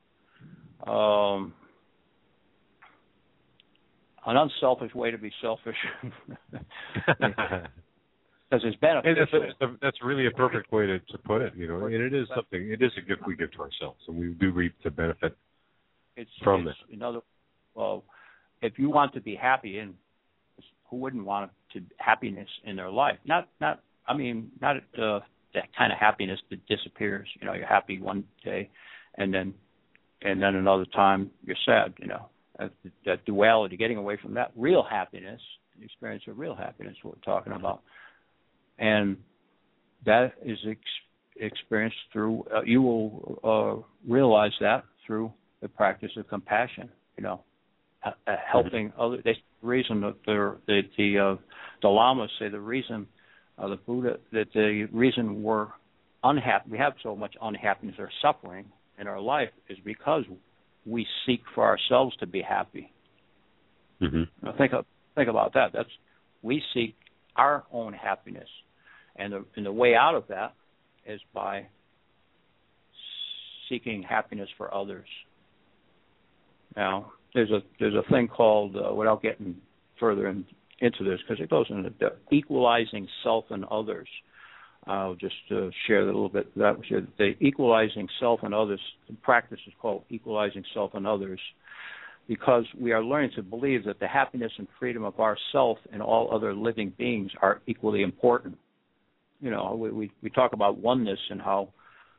an unselfish way to be selfish, because it's beneficial. That's really a perfect way to put it. And it is something. It is a gift we give to ourselves, and we do reap the benefit from it. If you want to be happy, and who wouldn't want happiness in their life? Not that kind of happiness that disappears. You're happy one day, and then another time you're sad. That duality, getting away from that real happiness, the experience of real happiness, what we're talking about, and that is experienced through. You will realize that through the practice of compassion. Helping others. The reason that the Lamas say the reason. The Buddha, that the reason we're unhappy, we have so much unhappiness or suffering in our life, is because we seek for ourselves to be happy. Think about that. We seek our own happiness, and the way out of that is by seeking happiness for others. Now, there's a thing called, without getting further into this, because it goes into the equalizing self and others. I'll just share a little bit of that with you. The equalizing self and others, the practice is called equalizing self and others, because we are learning to believe that the happiness and freedom of ourself and all other living beings are equally important. We talk about oneness and how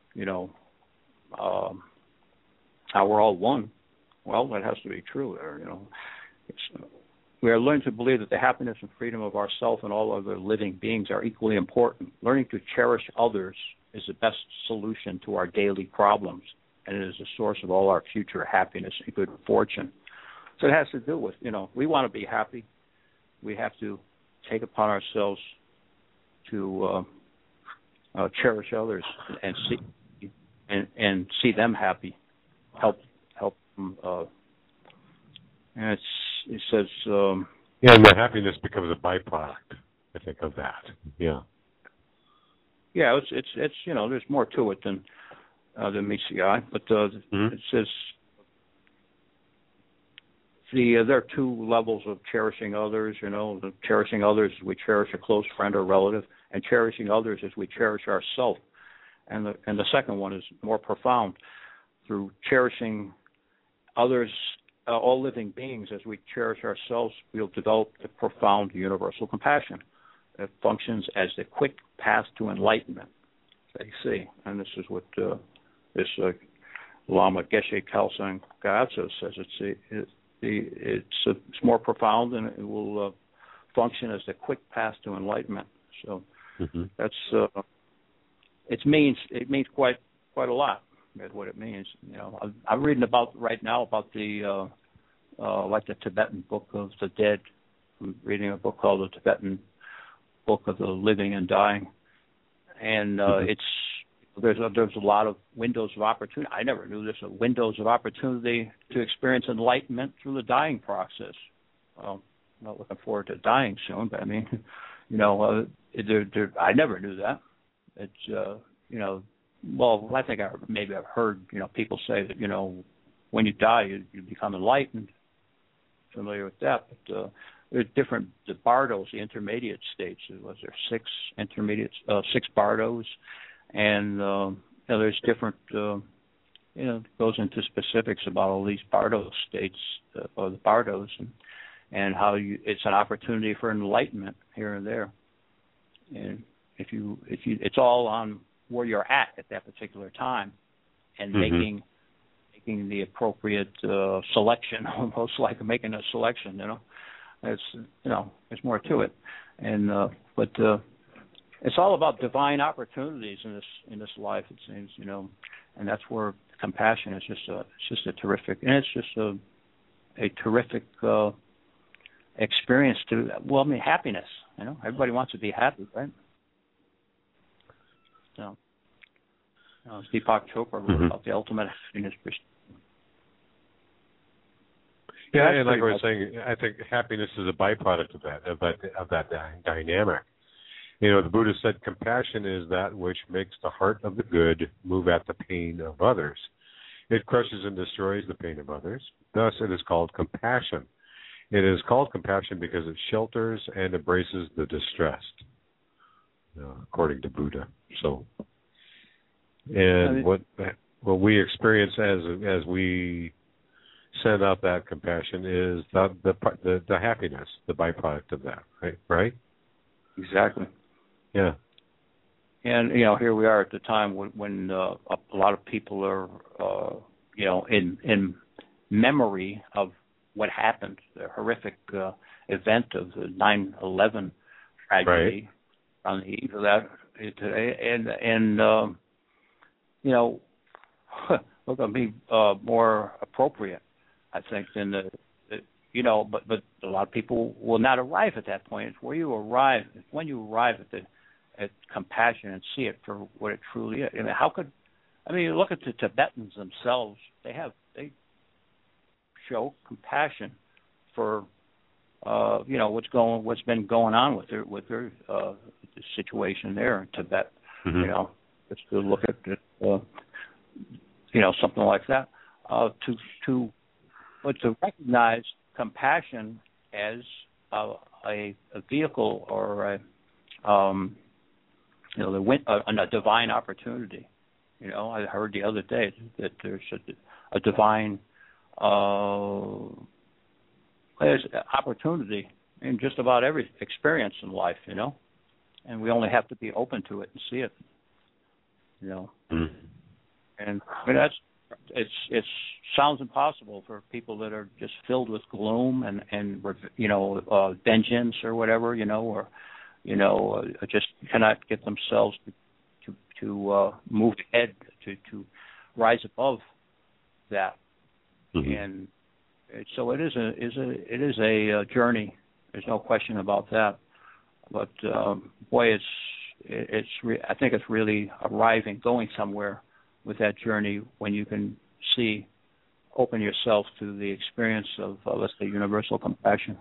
we're all one. Well, that has to be true there, We are learning to believe that the happiness and freedom of ourself and all other living beings are equally important. Learning to cherish others is the best solution to our daily problems, and it is the source of all our future happiness and good fortune. So it has to do with, we want to be happy. We have to take upon ourselves to cherish others and see them happy, help them. And it says. And the happiness becomes a byproduct, I think, of that. Yeah. Yeah, it's there's more to it than meets the eye, but it says there are two levels of cherishing others. Cherishing others as we cherish a close friend or relative, and cherishing others as we cherish ourselves. And the second one is more profound. Through cherishing others all living beings, as we cherish ourselves, we'll develop a profound universal compassion that functions as the quick path to enlightenment. They see, and this is what this Lama Geshe Kelsang Gyatso says. It's more profound, and it will function as the quick path to enlightenment. So that's it means quite a lot. Is what it means. You know, I'm reading right now about the like the Tibetan Book of the Dead. I'm reading a book called the Tibetan Book of the Living and Dying, and there's a lot of windows of opportunity. I never knew this. Windows of opportunity to experience enlightenment through the dying process. Well, I'm not looking forward to dying soon, but I mean, you know, I never knew that. It's well, I think I've heard people say that when you die you become enlightened. Familiar with that, but there's different bardos, the intermediate states. Was there six bardos, and there's different. Goes into specifics about all these bardo states or the bardos, and how it's an opportunity for enlightenment here and there, and if you it's all on where you're at that particular time, and making the appropriate selection, almost like making a selection. There's more to it, and but it's all about divine opportunities in this life. It seems, and that's where compassion is just a terrific, and it's just a terrific experience to. Well, I mean, happiness. Everybody wants to be happy, right? So, Deepak Chopra wrote about the ultimate happiness. Yeah, and like I was saying, I think happiness is a byproduct of that dynamic. The Buddha said compassion is that which makes the heart of the good move at the pain of others. It crushes and destroys the pain of others. Thus, it is called compassion. It is called compassion because it shelters and embraces the distressed, according to Buddha. So, and what we experience as we send out that compassion is the happiness, the byproduct of that, right? Exactly. Yeah. And here we are at the time when a lot of people are, in memory of what happened, the horrific event of the 9/11 tragedy, on the eve of that today, and we're going to be more appropriate, I think, than but a lot of people will not arrive at that point. It's when you arrive at compassion and see it for what it truly is. You look at the Tibetans themselves. They show compassion for what's been going on with their situation there in Tibet. Just to look at it, something like that, to recognize compassion as a vehicle or a divine opportunity. I heard the other day that there's a divine there's opportunity in just about every experience in life, and we only have to be open to it and see it, And it sounds impossible for people that are just filled with gloom and vengeance or whatever, just cannot get themselves to move ahead, to rise above that. And so it is a journey. There's no question about that. But boy, I think it's really going somewhere with that journey when you can open yourself to the experience of, let's say, universal compassion.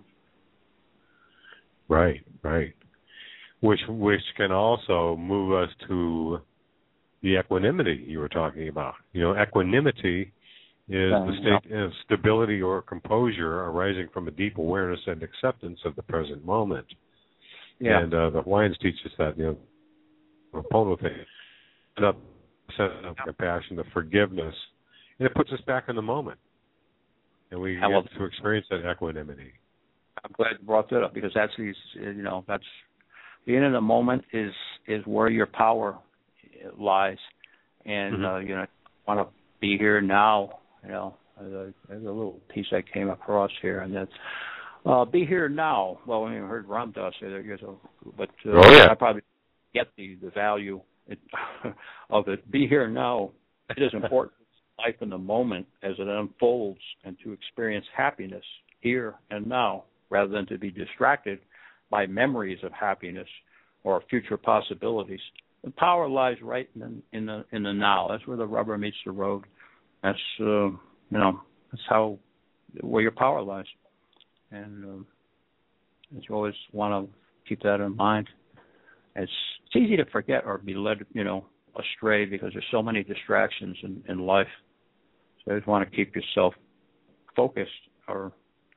Right. Which can also move us to the equanimity you were talking about. Equanimity is the state of stability or composure arising from a deep awareness and acceptance of the present moment. Yeah. And the Hawaiians teach us that, the Pono thing, the sense of compassion, the forgiveness, and it puts us back in the moment. And we I get to experience that equanimity. I'm glad you brought that up, because that's that's being in the moment is where your power lies, and want to be here now. There's a little piece that came across here, and that's be here now. Well, I heard Ram Dass say that, but I probably get the value of it. Be here now. It is important to life in the moment as it unfolds, and to experience happiness here and now, rather than to be distracted by memories of happiness or future possibilities. The power lies right in the now. That's where the rubber meets the road. That's that's where your power lies, and you always want to keep that in mind. It's easy to forget or be led astray, because there's so many distractions in life. So you just want to keep yourself focused, or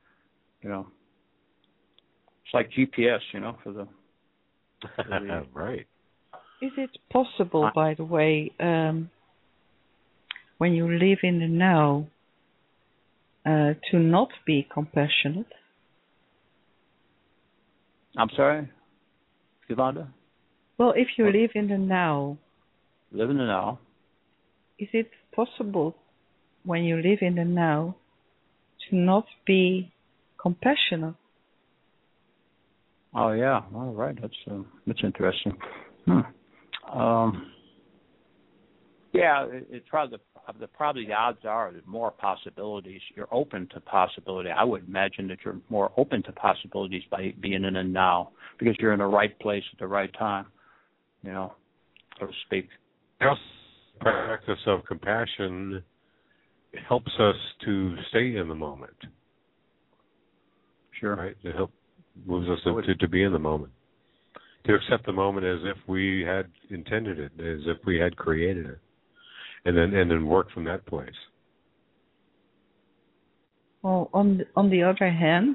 it's like GPS, for the right. Is it possible, by the way, when you live in the now, to not be compassionate? I'm sorry, Yolanda? Well, if you live in the now, live in the now, is it possible when you live in the now to not be compassionate? Oh yeah, all right. That's interesting. Yeah, it's probably the odds are there's more possibilities. You're open to possibility. I would imagine that you're more open to possibilities by being in the now, because you're in the right place at the right time, so to speak. The practice of compassion helps us to stay in the moment. Sure. Right? It moves us to be in the moment. To accept the moment as if we had intended it, as if we had created it, and then work from that place. Well, on the other hand,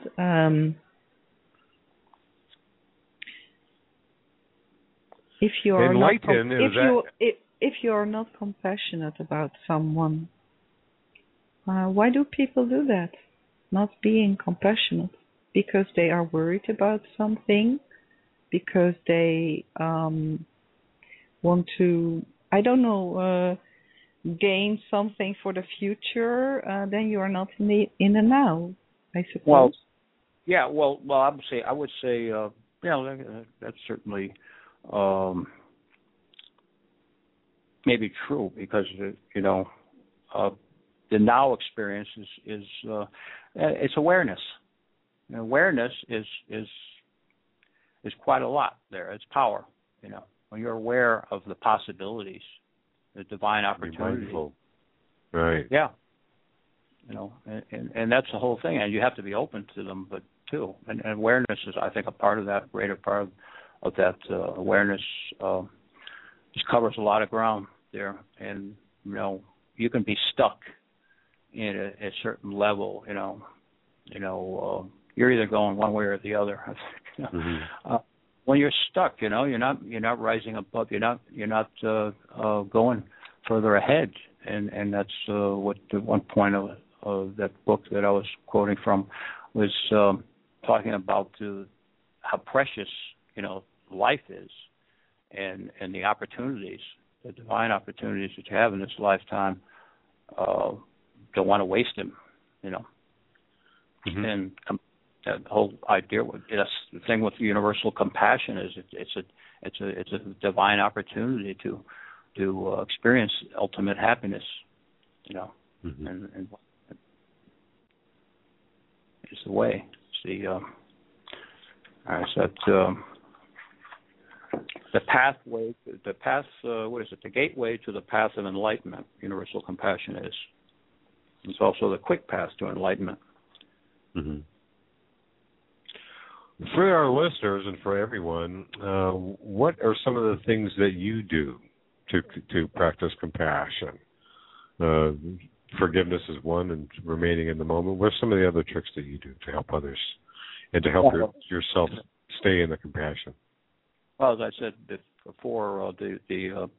if you are if you are not compassionate about someone, why do people do that? Not being compassionate because they are worried about something, because they want to, I don't know, gain something for the future. Then you are not in the now, I suppose. Well, I would say, that's certainly maybe true, because the now experience is it's awareness. And awareness is quite a lot there. It's power. When you're aware of the possibilities, the divine opportunity. Right. Yeah. And that's the whole thing. And you have to be open to them, but too. And awareness is, I think, a part of that, greater part of that awareness. Just covers a lot of ground there. And, you can be stuck in a certain level, you're either going one way or the other. When you're stuck, you're not rising above. You're not going further ahead. And that's what the one point of that book that I was quoting from was talking about how precious life is, and the opportunities, the divine opportunities that you have in this lifetime. Don't want to waste them, And that whole idea, that's the thing with universal compassion, is it's a divine opportunity to experience ultimate happiness, and it's the way. The pathway, the gateway to the path of enlightenment, universal compassion is. It's also the quick path to enlightenment. Mm-hmm. For our listeners and for everyone, what are some of the things that you do to practice compassion? Forgiveness is one, and remaining in the moment. What are some of the other tricks that you do to help others and to help yourself stay in the compassion? Well, as I said before, the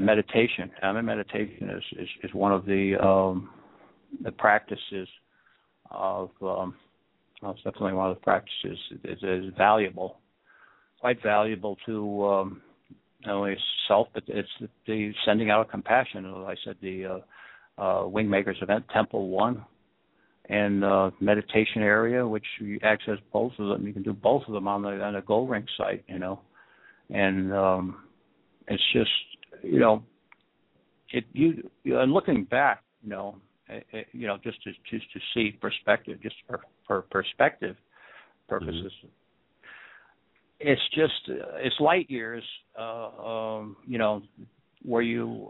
meditation. Meditation is one of the practices it's definitely one of the practices. It is valuable, quite valuable to not only self, but it's the sending out of compassion. As I said, the Wingmakers event, Temple 1, and meditation area, which you access both of them. You can do both of them on the Goldring site, you know, and it's just, you know, and looking back, you know, just to see perspective, just for perspective purposes. Mm-hmm. It's just it's light years, you know, where you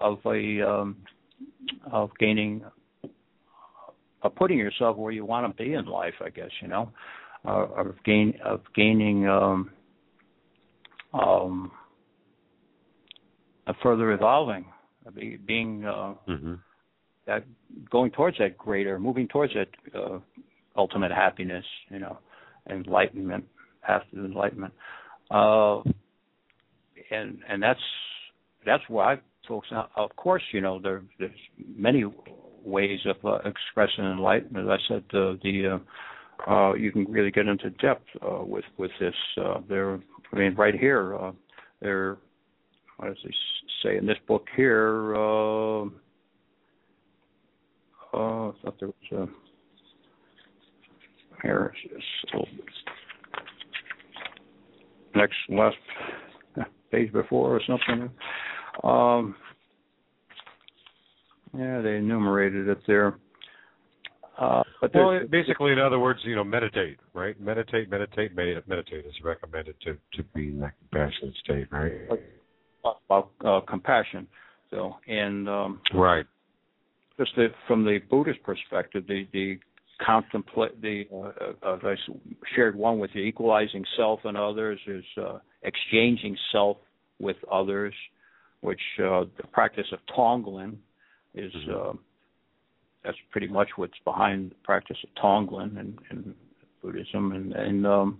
of gaining, putting yourself where you want to be in life, I guess, you know, of gaining a further evolving, being that going towards that greater, moving towards that ultimate happiness, you know, enlightenment, path to enlightenment, and that's why I focus on. Of course, you know, there's many ways of expressing enlightenment. As I said, you can really get into depth with this. Right here, there. What does he say in this book here? I thought there was a. Here, last page before or something. Yeah, they enumerated it there. But basically, in other words, you know, meditate, right? Meditate is recommended to be in that compassionate state, right? About compassion, so and right. Just from the Buddhist perspective, the contemplate I shared one with you. Equalizing self and others is exchanging self with others, which the practice of Tonglen is. That's pretty much what's behind the practice of Tonglen in Buddhism. And well,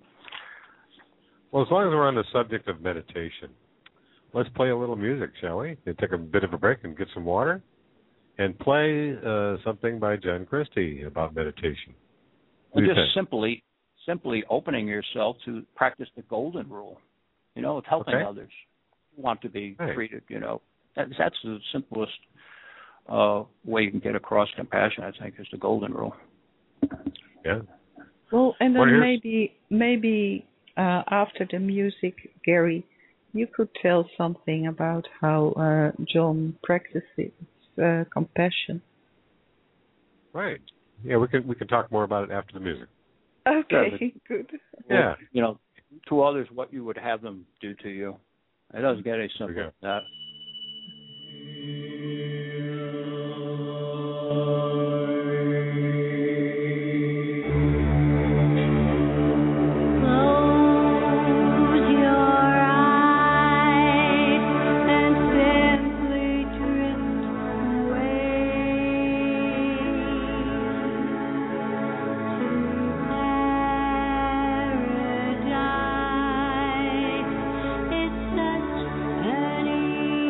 as long as we're on the subject of meditation, let's play a little music, shall we? Take a bit of a break and get some water, and play something by John Christie about meditation. Well, just simply opening yourself to practice the golden rule. You know, of helping others. You want to be treated. You know, that's the simplest way you can get across compassion, I think, is the golden rule. Yeah. Well, and then maybe after the music, Gary, you could tell something about how John practices compassion. Right. Yeah, we can talk more about it after the music. Okay, good. Yeah. You know, to others what you would have them do to you. It doesn't get any simpler than that. It's such an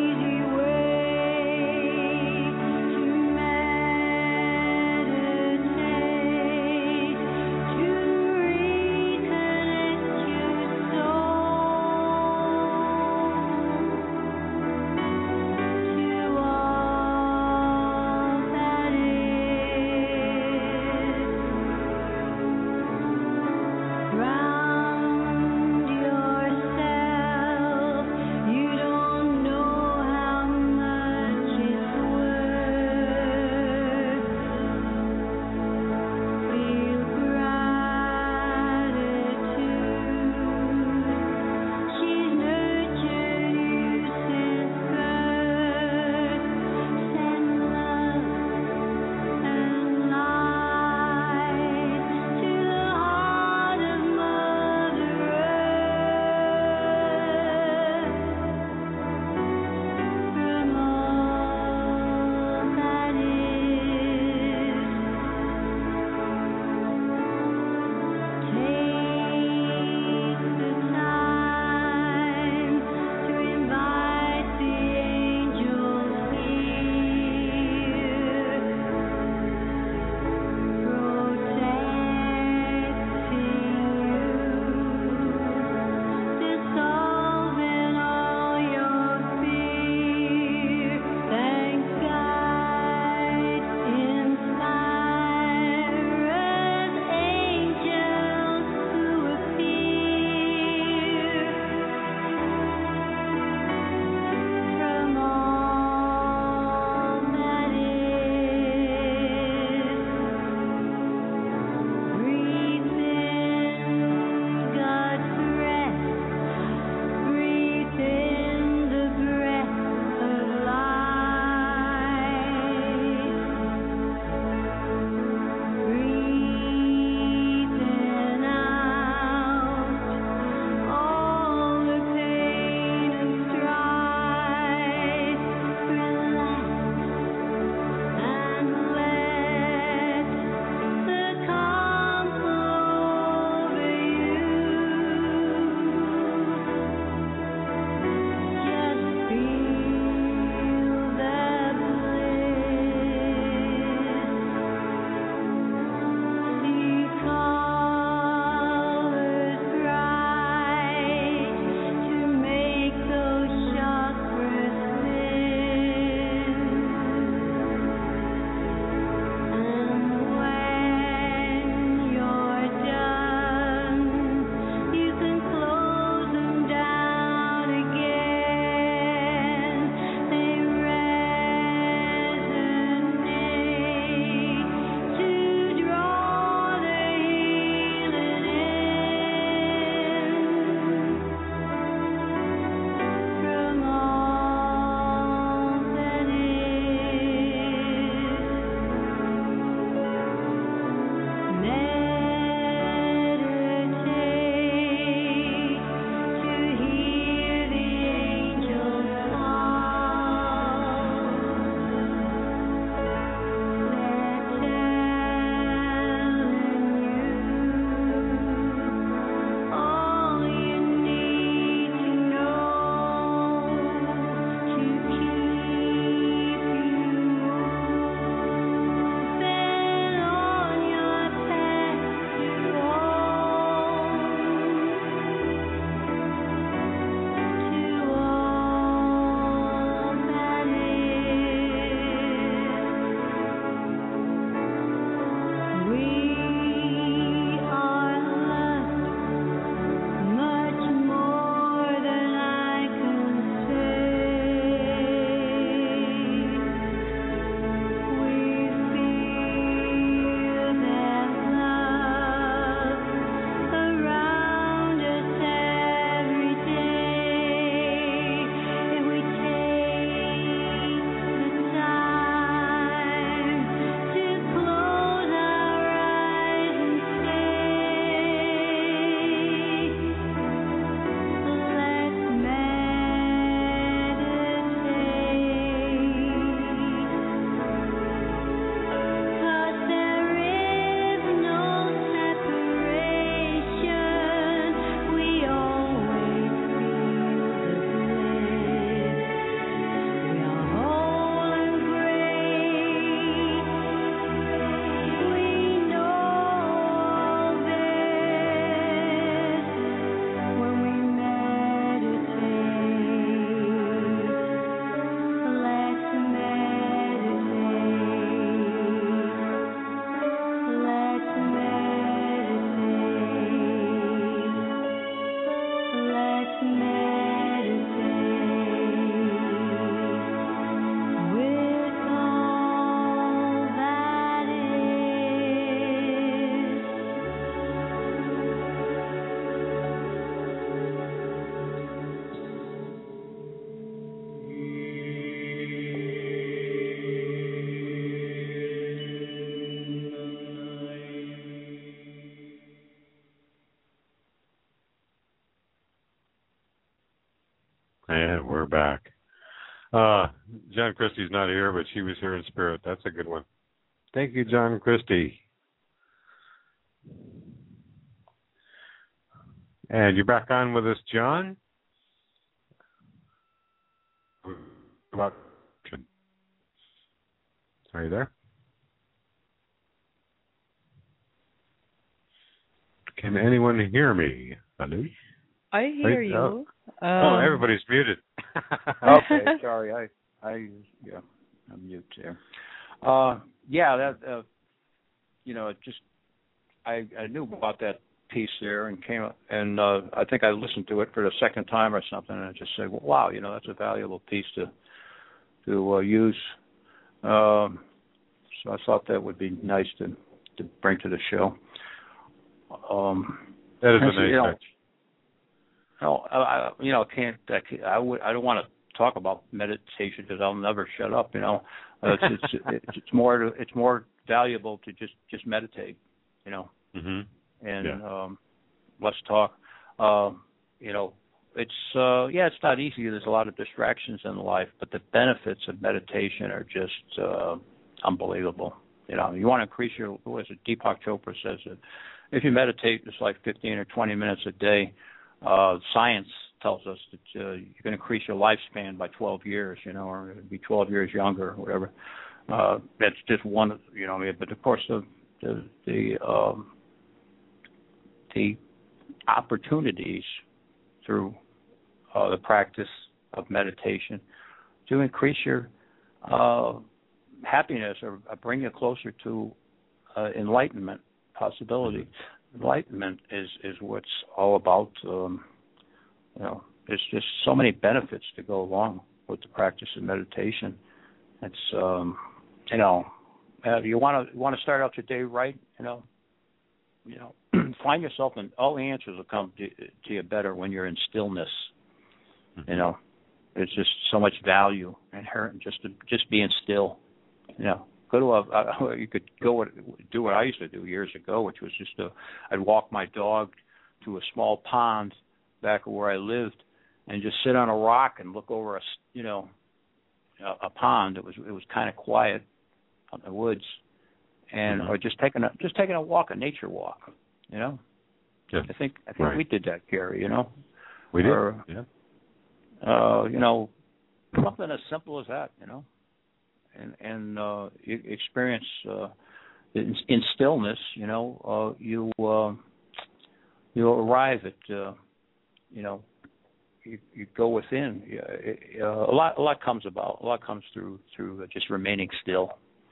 And we're back. John Christie's not here, but she was here in spirit. That's a good one. Thank you, John Christie. And you're back on with us, John. Are you there? Can anyone hear me? Hello? I hear you. Everybody's muted. Okay, sorry. I'm mute there. I knew about that piece there and came up, and I think I listened to it for the second time or something, and I just said, well, wow, that's a valuable piece to use. So I thought that would be nice to bring to the show. That is a nice touch. I don't want to talk about meditation because I'll never shut up. It's more valuable to just meditate. Mm-hmm. And let's talk. It's not easy. There's a lot of distractions in life, but the benefits of meditation are just unbelievable. You want to increase your, what is it, Deepak Chopra says that if you meditate just like 15 or 20 minutes a day, science tells us that you can increase your lifespan by 12 years, or be 12 years younger or whatever. That's just one, but of course the opportunities through the practice of meditation to increase your happiness or bring you closer to enlightenment possibility. Enlightenment is what's all about. There's just so many benefits to go along with the practice of meditation. It's you want to start out your day right. Find yourself, and all the answers will come to you better when you're in stillness. There's just so much value inherent in just being still. You could do what I used to do years ago, which was I'd walk my dog to a small pond back where I lived, and just sit on a rock and look over a pond. It was kind of quiet out in the woods, and or just taking a walk, a nature walk. Yeah. I think right. We did that, Gary. We did. Something as simple as that. And you experience in stillness. You arrive at you go within. A lot comes about. A lot comes through just remaining still.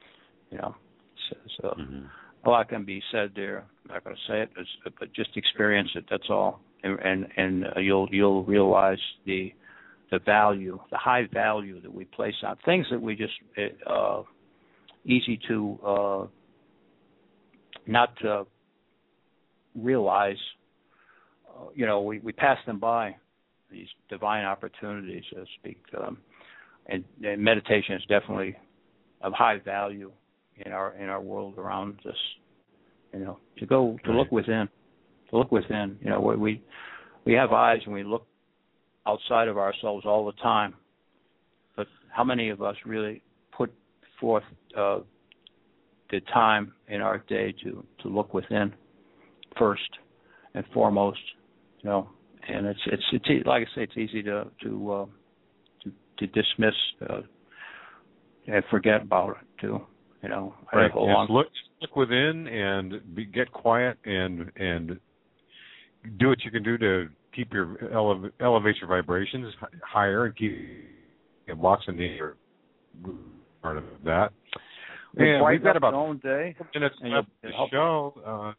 So a lot can be said there. I'm not going to say it, but just experience it. That's all, and you'll realize the value, the high value that we place on things that we just easy to not realize. We pass them by, these divine opportunities, so to speak. And meditation is definitely of high value in our world around us. To look within. To look within. We have eyes and we look outside of ourselves all the time, but how many of us really put forth the time in our day to look within first and foremost? And it's like I say, it's easy to dismiss and forget about it too. Right. Look within and get quiet and do what you can do to keep your elevate your vibrations higher and keep walks in nature part of that. And we've got about minutes left to the show.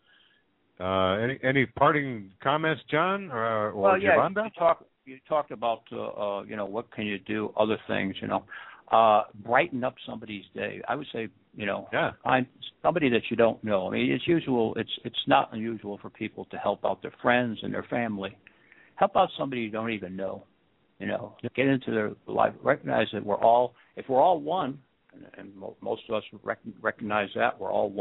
Any parting comments, John or Giovanna? You talked about what can you do, other things, brighten up somebody's day. I would say, find somebody that you don't know. I mean, it's not unusual for people to help out their friends and their family. Help out somebody you don't even know. Get into their life. Recognize that if we're all one, and most of us recognize that we're all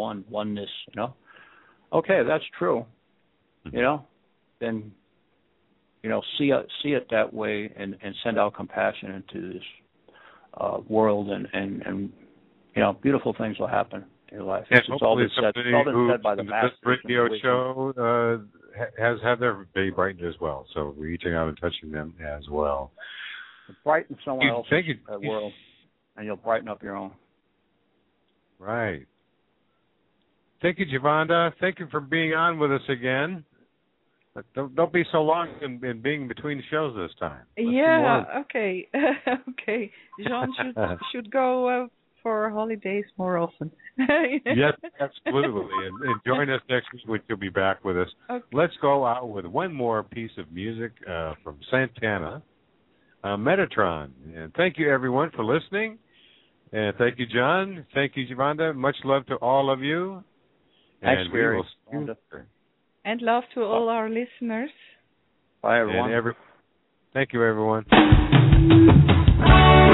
see it that way and send out compassion into this world, and beautiful things will happen in your life. And it's all been said by the this masters. radio show has had their day brightened as well. So reaching out and touching them as well. Brighten someone else's world, and you'll brighten up your own. Right. Thank you, Javonda. Thank you for being on with us again. Don't be so long in being between shows this time. Okay. Okay. Jean should go for holidays more often. Yes, absolutely. And join us next week when you'll be back with us. Okay. Let's go out with one more piece of music from Santana, Metatron. And thank you, everyone, for listening. And thank you, John. Thank you, Javonda. Much love to all of you. Thanks, and Gary. We will see you. And love to all our listeners. Bye, everyone. Thank you, everyone.